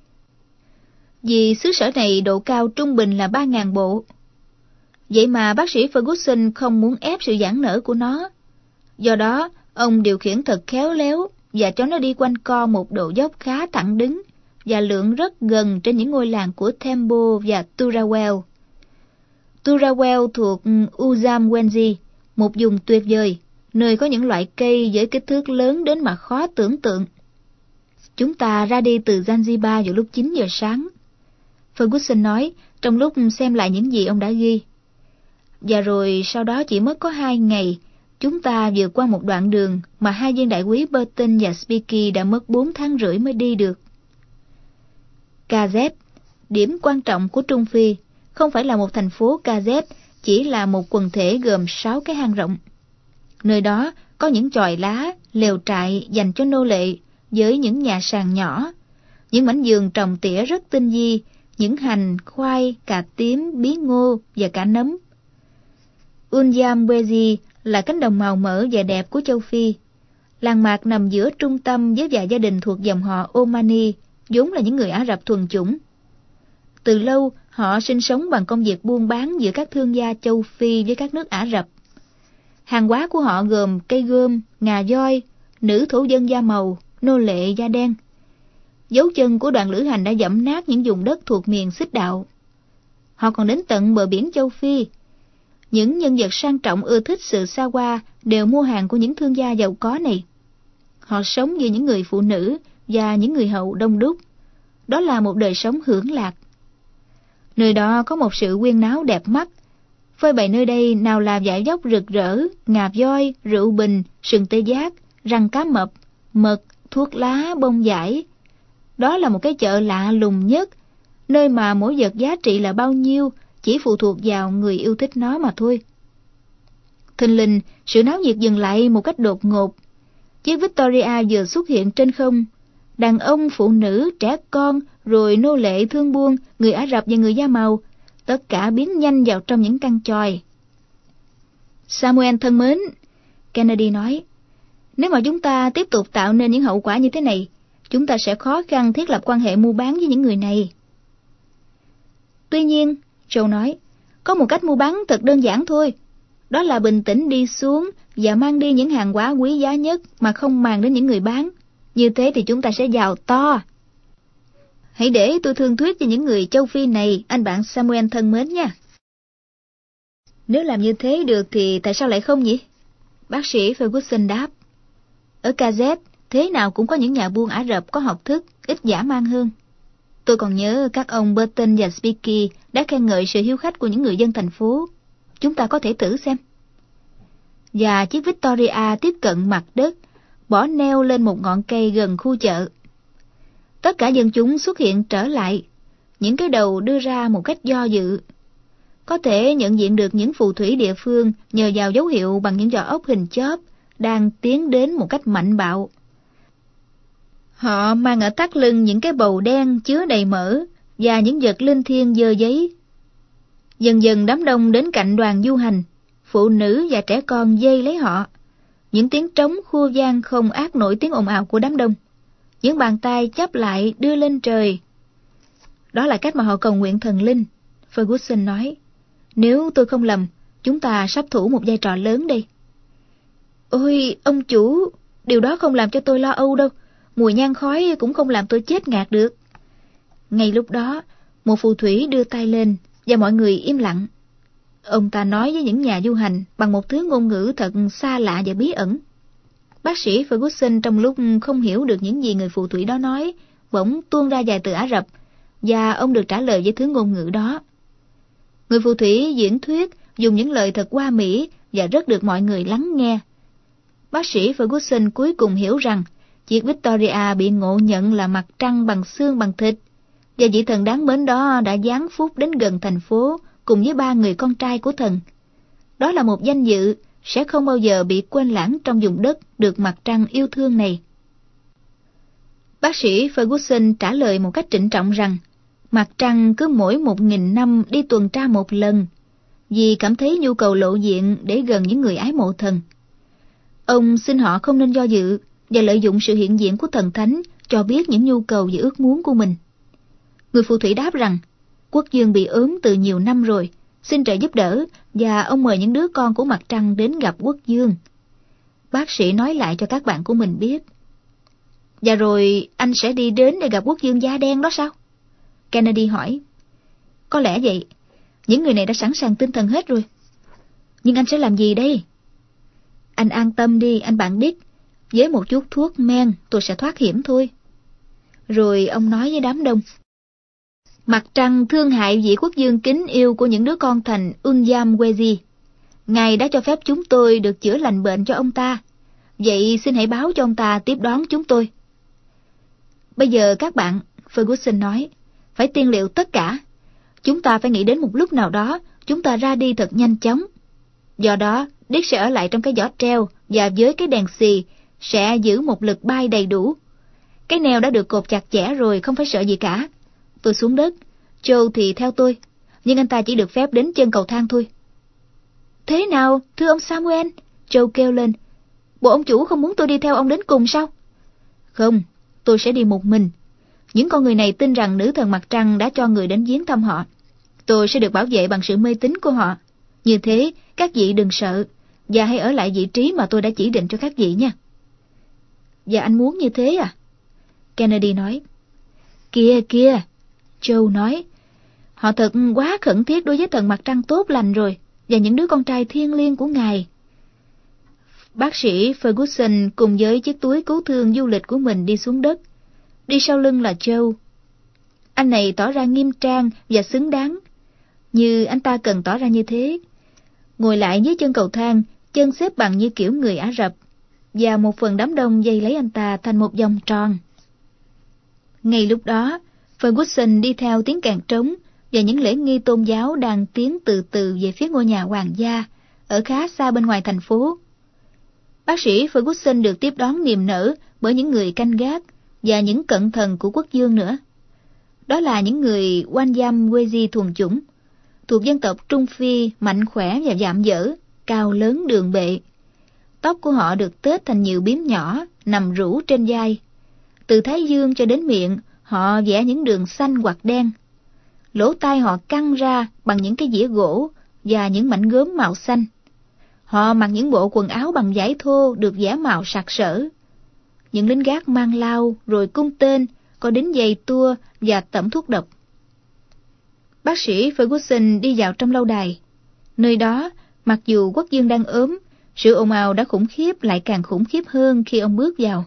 Vì xứ sở này độ cao trung bình là ba nghìn bộ. Vậy mà bác sĩ Ferguson không muốn ép sự giãn nở của nó. Do đó, ông điều khiển thật khéo léo và cho nó đi quanh co một độ dốc khá thẳng đứng và lượn rất gần trên những ngôi làng của Tembo và Turawel. Turawel thuộc Uzamwenzi, một vùng tuyệt vời, nơi có những loại cây với kích thước lớn đến mà khó tưởng tượng. Chúng ta ra đi từ Zanzibar vào lúc chín giờ sáng. Ferguson nói, trong lúc xem lại những gì ông đã ghi. Và rồi sau đó chỉ mất có hai ngày, chúng ta vượt qua một đoạn đường mà hai viên đại quý Burton và Speke đã mất bốn tháng rưỡi mới đi được. Kazet, điểm quan trọng của Trung Phi, không phải là một thành phố. Kazet chỉ là một quần thể gồm sáu cái hang rộng. Nơi đó có những chòi lá, lều trại dành cho nô lệ với những nhà sàn nhỏ, những mảnh vườn trồng tỉa rất tinh vi, những hành, khoai, cà tím, bí ngô và cả nấm. Uzamwenzi là cánh đồng màu mỡ và đẹp của châu Phi. Làng mạc nằm giữa trung tâm với vài gia đình thuộc dòng họ Omani, vốn là những người Ả Rập thuần chủng. Từ lâu, họ sinh sống bằng công việc buôn bán giữa các thương gia châu Phi với các nước Ả Rập. Hàng hóa của họ gồm cây gươm, ngà voi, nữ thổ dân da màu, nô lệ da đen. Dấu chân của đoàn lữ hành đã dẫm nát những vùng đất thuộc miền Xích Đạo. Họ còn đến tận bờ biển châu Phi. Những nhân vật sang trọng ưa thích sự xa hoa đều mua hàng của những thương gia giàu có này. Họ sống với những người phụ nữ và những người hậu đông đúc. Đó là một đời sống hưởng lạc. Nơi đó có một sự huyên náo đẹp mắt. Phơi bày nơi đây nào là dải dốc rực rỡ, ngà voi, rượu bình, sừng tê giác, răng cá mập, mật, thuốc lá, bông vải. Đó là một cái chợ lạ lùng nhất, nơi mà mỗi vật giá trị là bao nhiêu chỉ phụ thuộc vào người yêu thích nó mà thôi. Thình lình, sự náo nhiệt dừng lại một cách đột ngột. Chiếc Victoria vừa xuất hiện trên không. Đàn ông, phụ nữ, trẻ con, rồi nô lệ thương buôn, người Ả Rập và người da màu, tất cả biến nhanh vào trong những căn chòi. Samuel thân mến, Kennedy nói, nếu mà chúng ta tiếp tục tạo nên những hậu quả như thế này, chúng ta sẽ khó khăn thiết lập quan hệ mua bán với những người này. Tuy nhiên, Joe nói, có một cách mua bán thật đơn giản thôi. Đó là bình tĩnh đi xuống và mang đi những hàng hóa quý giá nhất mà không màng đến những người bán. Như thế thì chúng ta sẽ giàu to. Hãy để tôi thương thuyết cho những người châu Phi này, anh bạn Samuel thân mến nha. Nếu làm như thế được thì tại sao lại không nhỉ? Bác sĩ Ferguson đáp. Ở K Z, thế nào cũng có những nhà buôn Ả Rập có học thức, ít dã man hơn. Tôi còn nhớ các ông Burton và Speaky đã khen ngợi sự hiếu khách của những người dân thành phố. Chúng ta có thể thử xem. Và chiếc Victoria tiếp cận mặt đất, bỏ neo lên một ngọn cây gần khu chợ. Tất cả dân chúng xuất hiện trở lại, những cái đầu đưa ra một cách do dự. Có thể nhận diện được những phù thủy địa phương nhờ vào dấu hiệu bằng những vỏ ốc hình chóp đang tiến đến một cách mạnh bạo. Họ mang ở thắt lưng những cái bầu đen chứa đầy mỡ và những vật linh thiêng dơ giấy. Dần dần đám đông đến cạnh đoàn du hành, phụ nữ và trẻ con dây lấy họ. Những tiếng trống khua vang không át nổi tiếng ồn ào của đám đông. Những bàn tay chắp lại đưa lên trời. Đó là cách mà họ cầu nguyện thần linh, Ferguson nói. Nếu tôi không lầm, chúng ta sắp thủ một vai trò lớn đây. Ôi, ông chủ, điều đó không làm cho tôi lo âu đâu. Mùi nhang khói cũng không làm tôi chết ngạt được. Ngay lúc đó, một phù thủy đưa tay lên và mọi người im lặng. Ông ta nói với những nhà du hành bằng một thứ ngôn ngữ thật xa lạ và bí ẩn. Bác sĩ Ferguson trong lúc không hiểu được những gì người phù thủy đó nói, bỗng tuôn ra vài từ Ả Rập, và ông được trả lời với thứ ngôn ngữ đó. Người phù thủy diễn thuyết dùng những lời thật hoa mỹ và rất được mọi người lắng nghe. Bác sĩ Ferguson cuối cùng hiểu rằng chiếc Victoria bị ngộ nhận là mặt trăng bằng xương bằng thịt, và vị thần đáng mến đó đã giáng phúc đến gần thành phố cùng với ba người con trai của thần. Đó là một danh dự sẽ không bao giờ bị quên lãng trong vùng đất được mặt trăng yêu thương này. Bác sĩ Ferguson trả lời một cách trịnh trọng rằng mặt trăng cứ mỗi một nghìn năm đi tuần tra một lần, vì cảm thấy nhu cầu lộ diện để gần những người ái mộ thần. Ông xin họ không nên do dự và lợi dụng sự hiện diện của thần thánh cho biết những nhu cầu và ước muốn của mình. Người phù thủy đáp rằng quốc vương bị ốm từ nhiều năm rồi, xin trợ giúp đỡ, và ông mời những đứa con của mặt trăng đến gặp quốc vương. Bác sĩ nói lại cho các bạn của mình biết. Và rồi anh sẽ đi đến để gặp quốc vương da đen đó sao? Kennedy hỏi. Có lẽ vậy. Những người này đã sẵn sàng tinh thần hết rồi. Nhưng anh sẽ làm gì đây? Anh an tâm đi, anh bạn Dick. Với một chút thuốc men, tôi sẽ thoát hiểm thôi. Rồi ông nói với đám đông. Mặt trăng thương hại vị quốc vương kính yêu của những đứa con thành Unyamwezi. Ngài đã cho phép chúng tôi được chữa lành bệnh cho ông ta. Vậy xin hãy báo cho ông ta tiếp đón chúng tôi. Bây giờ các bạn, Ferguson nói, phải tiên liệu tất cả. Chúng ta phải nghĩ đến một lúc nào đó, chúng ta ra đi thật nhanh chóng. Do đó, Dick sẽ ở lại trong cái giỏ treo và với cái đèn xì sẽ giữ một lực bay đầy đủ. Cái neo đã được cột chặt chẽ rồi, không phải sợ gì cả. Tôi xuống đất, Joe thì theo tôi, nhưng anh ta chỉ được phép đến chân cầu thang thôi. Thế nào, thưa ông Samuel? Joe kêu lên. Bộ ông chủ không muốn tôi đi theo ông đến cùng sao? Không, tôi sẽ đi một mình. Những con người này tin rằng nữ thần mặt trăng đã cho người đến viếng thăm họ. Tôi sẽ được bảo vệ bằng sự mê tín của họ. Như thế, các vị đừng sợ, và hãy ở lại vị trí mà tôi đã chỉ định cho các vị nha. Và anh muốn như thế à? Kennedy nói. Kìa kìa, Joe nói. Họ thật quá khẩn thiết đối với thần mặt trăng tốt lành rồi, và những đứa con trai thiêng liêng của ngài. Bác sĩ Ferguson cùng với chiếc túi cứu thương du lịch của mình đi xuống đất. Đi sau lưng là Joe. Anh này tỏ ra nghiêm trang và xứng đáng như anh ta cần tỏ ra như thế. Ngồi lại dưới chân cầu thang, chân xếp bằng như kiểu người Ả Rập, và một phần đám đông dây lấy anh ta thành một vòng tròn. Ngay lúc đó, Ferguson đi theo tiếng kèn trống và những lễ nghi tôn giáo đang tiến từ từ về phía ngôi nhà hoàng gia, ở khá xa bên ngoài thành phố. Bác sĩ Ferguson được tiếp đón niềm nở bởi những người canh gác và những cận thần của quốc vương nữa. Đó là những người Wanyamwezi thuần chủng, thuộc dân tộc Trung Phi, mạnh khỏe và vạm vỡ, cao lớn đường bệ. Tóc của họ được tết thành nhiều bím nhỏ, nằm rũ trên vai. Từ thái dương cho đến miệng, họ vẽ những đường xanh hoặc đen. Lỗ tai họ căng ra bằng những cái dĩa gỗ và những mảnh gốm màu xanh. Họ mặc những bộ quần áo bằng vải thô được vẽ màu sặc sỡ. Những lính gác mang lao rồi cung tên, có đính giày tua và tẩm thuốc độc. Bác sĩ Ferguson đi vào trong lâu đài. Nơi đó, mặc dù quốc vương đang ốm, sự ồn ào đã khủng khiếp lại càng khủng khiếp hơn khi ông bước vào.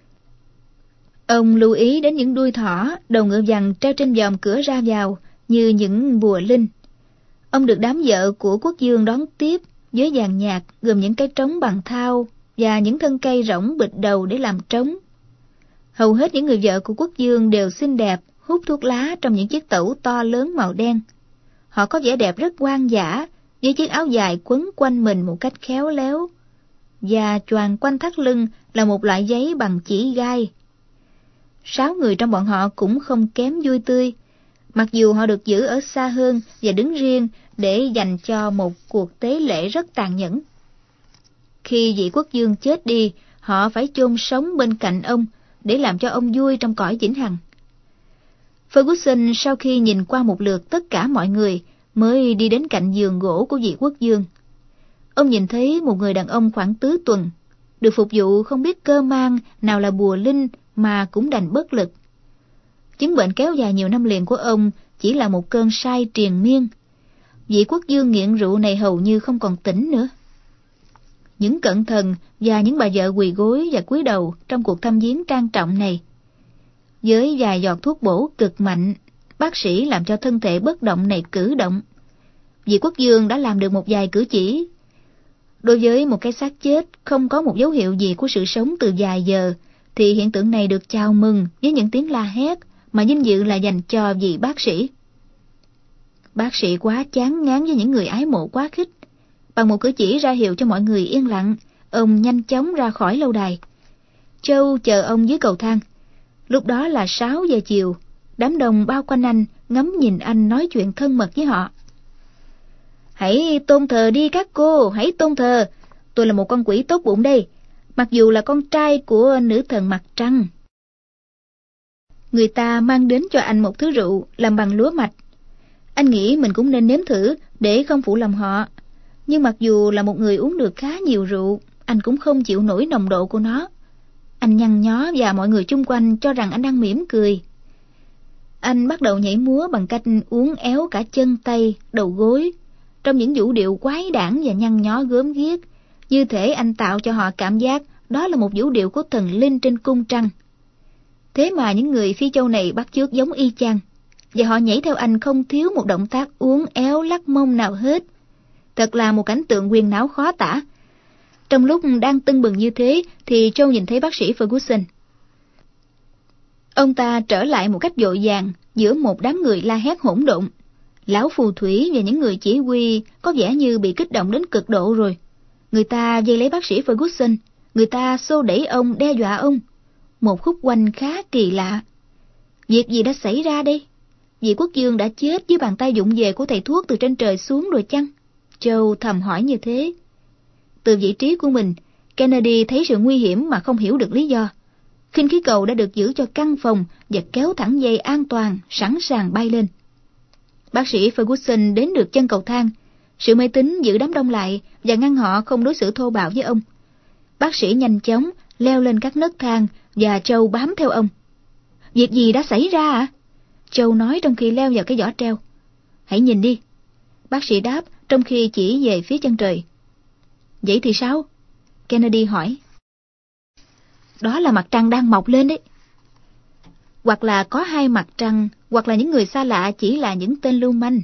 Ông lưu ý đến những đuôi thỏ, đầu ngựa vằn treo trên vòm cửa ra vào như những bùa linh. Ông được đám vợ của quốc vương đón tiếp với dàn nhạc gồm những cái trống bằng thau và những thân cây rỗng bịt đầu để làm trống. Hầu hết những người vợ của quốc vương đều xinh đẹp, hút thuốc lá trong những chiếc tẩu to lớn màu đen. Họ có vẻ đẹp rất hoang dã, với chiếc áo dài quấn quanh mình một cách khéo léo, và choàng quanh thắt lưng là một loại giấy bằng chỉ gai. Sáu người trong bọn họ cũng không kém vui tươi, mặc dù họ được giữ ở xa hơn và đứng riêng để dành cho một cuộc tế lễ rất tàn nhẫn. Khi vị quốc vương chết đi, họ phải chôn sống bên cạnh ông để làm cho ông vui trong cõi vĩnh hằng. Ferguson sau khi nhìn qua một lượt tất cả mọi người mới đi đến cạnh giường gỗ của vị quốc vương. Ông nhìn thấy một người đàn ông khoảng tứ tuần, được phục vụ không biết cơ mang nào là bùa linh mà cũng đành bất lực. Chứng bệnh kéo dài nhiều năm liền của ông chỉ là một cơn say triền miên. Vị quốc vương nghiện rượu này hầu như không còn tỉnh nữa. Những cận thần và những bà vợ quỳ gối và cúi đầu trong cuộc thăm viếng trang trọng này. Với vài giọt thuốc bổ cực mạnh, bác sĩ làm cho thân thể bất động này cử động. Vị quốc vương đã làm được một vài cử chỉ. Đối với một cái xác chết không có một dấu hiệu gì của sự sống từ vài giờ, thì hiện tượng này được chào mừng với những tiếng la hét mà vinh dự là dành cho vị bác sĩ. Bác sĩ quá chán ngán với những người ái mộ quá khích. Bằng một cử chỉ ra hiệu cho mọi người yên lặng, ông nhanh chóng ra khỏi lâu đài. Châu chờ ông dưới cầu thang. Lúc đó là sáu giờ chiều, đám đông bao quanh anh, ngắm nhìn anh nói chuyện thân mật với họ. Hãy tôn thờ đi các cô, hãy tôn thờ. Tôi là một con quỷ tốt bụng đây, mặc dù là con trai của nữ thần mặt trăng. Người ta mang đến cho anh một thứ rượu làm bằng lúa mạch. Anh nghĩ mình cũng nên nếm thử để không phụ lòng họ. Nhưng mặc dù là một người uống được khá nhiều rượu, anh cũng không chịu nổi nồng độ của nó. Anh nhăn nhó và mọi người chung quanh cho rằng anh đang mỉm cười. Anh bắt đầu nhảy múa bằng cách uốn éo cả chân tay, đầu gối, trong những vũ điệu quái đản và nhăn nhó gớm ghiếc, như thể anh tạo cho họ cảm giác đó là một vũ điệu của thần linh trên cung trăng. Thế mà những người Phi Châu này bắt chước giống y chang, và họ nhảy theo anh không thiếu một động tác uốn éo lắc mông nào hết. Thật là một cảnh tượng huyền ảo khó tả. Trong lúc đang tưng bừng như thế thì Joe nhìn thấy bác sĩ Ferguson. Ông ta trở lại một cách vội vàng giữa một đám người la hét hỗn độn. Lão phù thủy và những người chỉ huy có vẻ như bị kích động đến cực độ rồi. Người ta vây lấy bác sĩ Ferguson, người ta xô đẩy ông, đe dọa ông. Một khúc quanh khá kỳ lạ. Việc gì đã xảy ra đây? Vị quốc vương đã chết dưới bàn tay vụng về của thầy thuốc từ trên trời xuống rồi chăng? Joe thầm hỏi như thế. Từ vị trí của mình, Kennedy thấy sự nguy hiểm mà không hiểu được lý do. Khinh khí cầu đã được giữ cho căn phòng và kéo thẳng dây an toàn, sẵn sàng bay lên. Bác sĩ Ferguson đến được chân cầu thang. Sự mê tín giữ đám đông lại và ngăn họ không đối xử thô bạo với ông. Bác sĩ nhanh chóng leo lên các nấc thang và Joe bám theo ông. Việc gì đã xảy ra ạ? À? Joe nói trong khi leo vào cái giỏ treo. Hãy nhìn đi. Bác sĩ đáp trong khi chỉ về phía chân trời. Vậy thì sao? Kennedy hỏi. Đó là mặt trăng đang mọc lên đấy. Hoặc là có hai mặt trăng, hoặc là những người xa lạ chỉ là những tên lưu manh.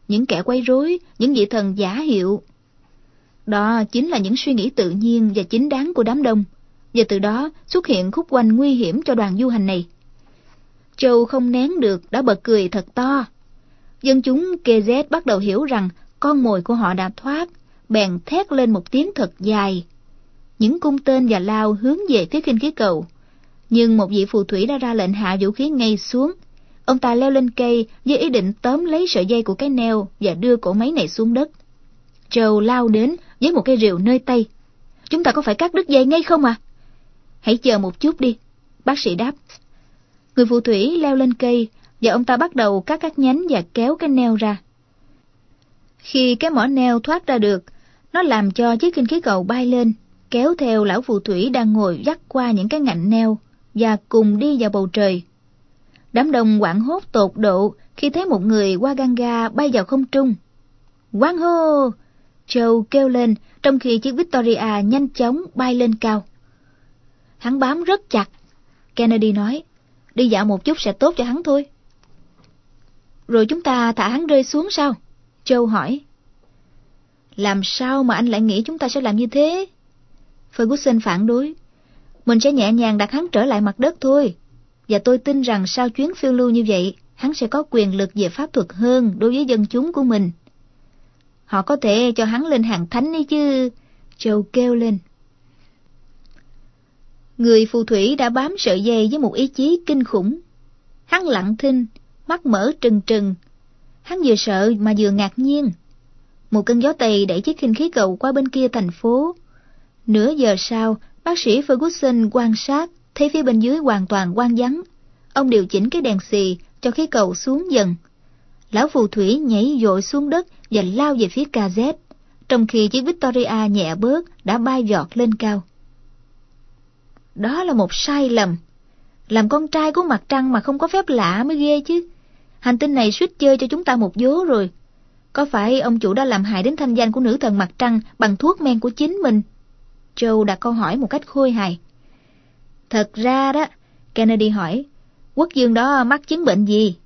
những kẻ quấy rối, những vị thần giả hiệu. Đó chính là những suy nghĩ tự nhiên và chính đáng của đám đông, và từ đó xuất hiện khúc quanh nguy hiểm cho đoàn du hành này. Châu không nén được đã bật cười thật to. Dân chúng kê rét bắt đầu hiểu rằng con mồi của họ đã thoát, bèn thét lên một tiếng thật dài. Những cung tên và lao hướng về phía khinh khí cầu, nhưng một vị phù thủy đã ra lệnh hạ vũ khí ngay xuống. Ông ta leo lên cây với ý định tóm lấy sợi dây của cái neo và đưa cỗ máy này xuống đất. Joe lao đến với một cây rìu nơi tay. Chúng ta có phải cắt đứt dây ngay không à? Hãy chờ một chút đi, bác sĩ đáp. Người phù thủy leo lên cây và ông ta bắt đầu cắt các nhánh và kéo cái neo ra. Khi cái mỏ neo thoát ra được, nó làm cho chiếc khinh khí cầu bay lên, kéo theo lão phù thủy đang ngồi dắt qua những cái ngạnh neo và cùng đi vào bầu trời. Đám đông hoảng hốt tột độ khi thấy một người Waganga bay vào không trung. Quang hô! Joe kêu lên trong khi chiếc Victoria nhanh chóng bay lên cao. Hắn bám rất chặt, Kennedy nói. Đi dạo một chút sẽ tốt cho hắn thôi. Rồi chúng ta thả hắn rơi xuống sao? Joe hỏi. Làm sao mà anh lại nghĩ chúng ta sẽ làm như thế? Ferguson phản đối. Mình sẽ nhẹ nhàng đặt hắn trở lại mặt đất thôi. Và tôi tin rằng sau chuyến phiêu lưu như vậy, hắn sẽ có quyền lực về pháp thuật hơn đối với dân chúng của mình. Họ có thể cho hắn lên hàng thánh ấy chứ, Joe kêu lên. Người phù thủy đã bám sợi dây với một ý chí kinh khủng. Hắn lặng thinh, mắt mở trừng trừng. Hắn vừa sợ mà vừa ngạc nhiên. Một cơn gió Tây đẩy chiếc khinh khí cầu qua bên kia thành phố. Nửa giờ sau, bác sĩ Ferguson quan sát, thấy phía bên dưới hoàn toàn hoang vắng. Ông điều chỉnh cái đèn xì cho khí cầu xuống dần. Lão phù thủy nhảy dội xuống đất và lao về phía ca dét, trong khi chiếc Victoria nhẹ bớt đã bay vọt lên cao. Đó là một sai lầm. Làm con trai của mặt trăng mà không có phép lạ mới ghê chứ. Hành tinh này suýt chơi cho chúng ta một vố rồi. Có phải ông chủ đã làm hại đến thanh danh của nữ thần mặt trăng bằng thuốc men của chính mình? Joe đặt câu hỏi một cách khôi hài. Thật ra đó, Kennedy hỏi, quốc vương đó mắc chứng bệnh gì?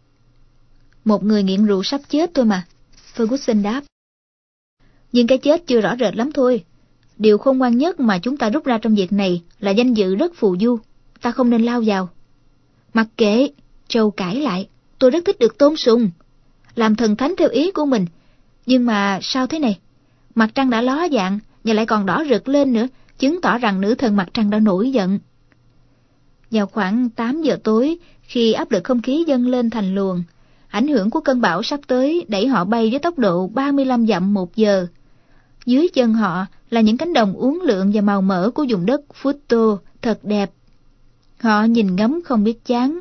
Một người nghiện rượu sắp chết thôi mà, Ferguson đáp. Nhưng cái chết chưa rõ rệt lắm thôi. Điều khôn ngoan nhất mà chúng ta rút ra trong việc này là danh dự rất phù du. Ta không nên lao vào. Mặc kệ, Joe cãi lại. Tôi rất thích được tôn sùng, làm thần thánh theo ý của mình. Nhưng mà sao thế này? Mặt trăng đã ló dạng và lại còn đỏ rực lên nữa, chứng tỏ rằng nữ thần mặt trăng đã nổi giận. Vào khoảng tám giờ tối, khi áp lực không khí dâng lên thành luồng, ảnh hưởng của cơn bão sắp tới đẩy họ bay với tốc độ ba mươi lăm dặm một giờ. Dưới chân họ là những cánh đồng uốn lượn và màu mỡ của vùng đất Futo thật đẹp. Họ nhìn ngắm không biết chán.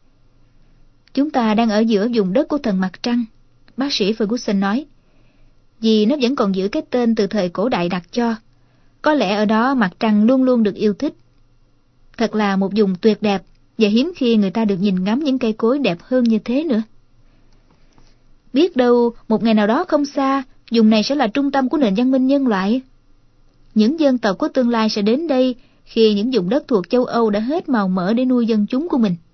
Chúng ta đang ở giữa vùng đất của thần mặt trăng, bác sĩ Ferguson nói. Vì nó vẫn còn giữ cái tên từ thời cổ đại đặt cho. Có lẽ ở đó mặt trăng luôn luôn được yêu thích. Thật là một vùng tuyệt đẹp, và hiếm khi người ta được nhìn ngắm những cây cối đẹp hơn như thế nữa. Biết đâu một ngày nào đó không xa, vùng này sẽ là trung tâm của nền văn minh nhân loại. Những dân tộc của tương lai sẽ đến đây khi những vùng đất thuộc châu Âu đã hết màu mỡ để nuôi dân chúng của mình.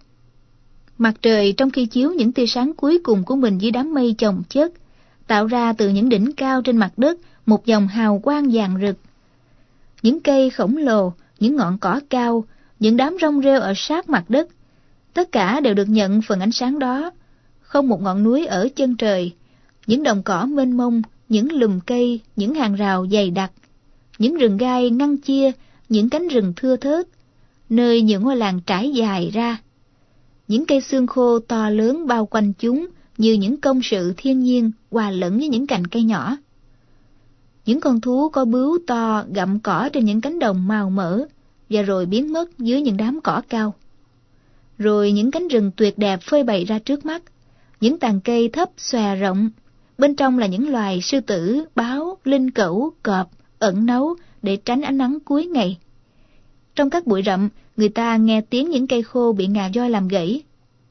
Mặt trời trong khi chiếu những tia sáng cuối cùng của mình dưới đám mây chồng chất, tạo ra từ những đỉnh cao trên mặt đất một dòng hào quang vàng rực. Những cây khổng lồ, những ngọn cỏ cao, những đám rong rêu ở sát mặt đất, tất cả đều được nhận phần ánh sáng đó. Không một ngọn núi ở chân trời, những đồng cỏ mênh mông, những lùm cây, những hàng rào dày đặc, những rừng gai ngăn chia, những cánh rừng thưa thớt, nơi những ngôi làng trải dài ra. Những cây xương khô to lớn bao quanh chúng như những công sự thiên nhiên hòa lẫn với những cành cây nhỏ. Những con thú có bướu to gặm cỏ trên những cánh đồng màu mỡ và rồi biến mất dưới những đám cỏ cao. Rồi những cánh rừng tuyệt đẹp phơi bày ra trước mắt, những tàn cây thấp xòe rộng, bên trong là những loài sư tử, báo, linh cẩu, cọp ẩn náu để tránh ánh nắng cuối ngày. Trong các bụi rậm, người ta nghe tiếng những cây khô bị ngà voi làm gãy.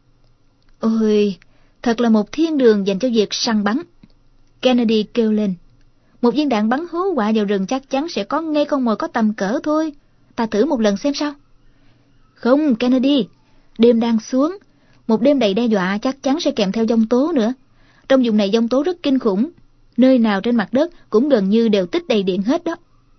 Ôi, thật là một thiên đường dành cho việc săn bắn, Kennedy kêu lên. Một viên đạn bắn hú quạ vào rừng chắc chắn sẽ có ngay con mồi có tầm cỡ thôi. Ta thử một lần xem sao. Không, Kennedy, đêm đang xuống. Một đêm đầy đe dọa chắc chắn sẽ kèm theo giông tố nữa. Trong vùng này giông tố rất kinh khủng, nơi nào trên mặt đất cũng gần như đều tích đầy điện hết đó.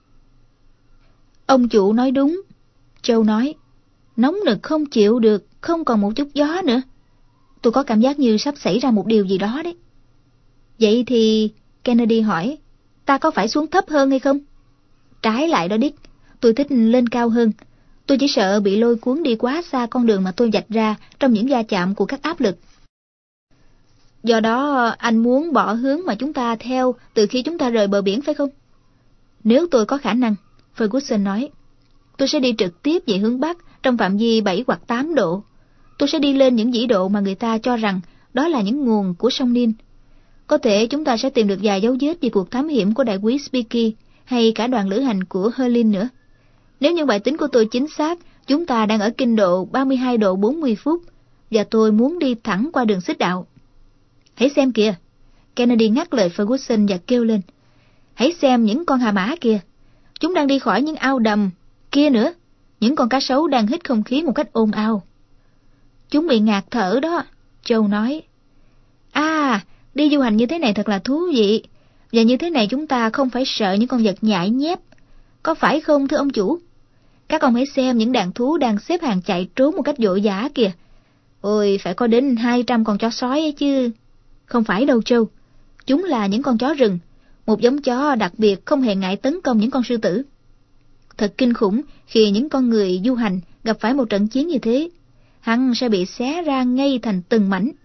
Ông chủ nói đúng, Châu nói. Nóng nực không chịu được, không còn một chút gió nữa. Tôi có cảm giác như sắp xảy ra một điều gì đó đấy. Vậy thì, Kennedy hỏi, ta có phải xuống thấp hơn hay không? Trái lại đó Dick, tôi thích lên cao hơn. Tôi chỉ sợ bị lôi cuốn đi quá xa con đường mà tôi vạch ra trong những va chạm của các áp lực. Do đó anh muốn bỏ hướng mà chúng ta theo từ khi chúng ta rời bờ biển phải không? Nếu tôi có khả năng, Ferguson nói, tôi sẽ đi trực tiếp về hướng Bắc trong phạm vi bảy hoặc tám độ. Tôi sẽ đi lên những vĩ độ mà người ta cho rằng đó là những nguồn của sông Nin. Có thể chúng ta sẽ tìm được vài dấu vết về cuộc thám hiểm của đại quý Speke hay cả đoàn lữ hành của Hurlin nữa. Nếu những bài tính của tôi chính xác, chúng ta đang ở kinh độ ba mươi hai độ bốn mươi phút và tôi muốn đi thẳng qua đường xích đạo. Hãy xem kìa, Kennedy ngắt lời Ferguson và kêu lên. Hãy xem những con hà mã kìa, chúng đang đi khỏi những ao đầm kia nữa. Những con cá sấu đang hít không khí một cách ồn ào. Chúng bị ngạt thở đó, Joe nói. À, đi du hành như thế này thật là thú vị. Và như thế này chúng ta không phải sợ những con vật nhại nhép. Có phải không thưa ông chủ? Các ông hãy xem những đàn thú đang xếp hàng chạy trốn một cách vội vã kìa. Ôi, phải có đến hai trăm con chó sói ấy chứ. Không phải đâu Joe. Chúng là những con chó rừng. Một giống chó đặc biệt không hề ngại tấn công những con sư tử. Thật kinh khủng khi những con người du hành gặp phải một trận chiến như thế. Hắn sẽ bị xé ra ngay thành từng mảnh.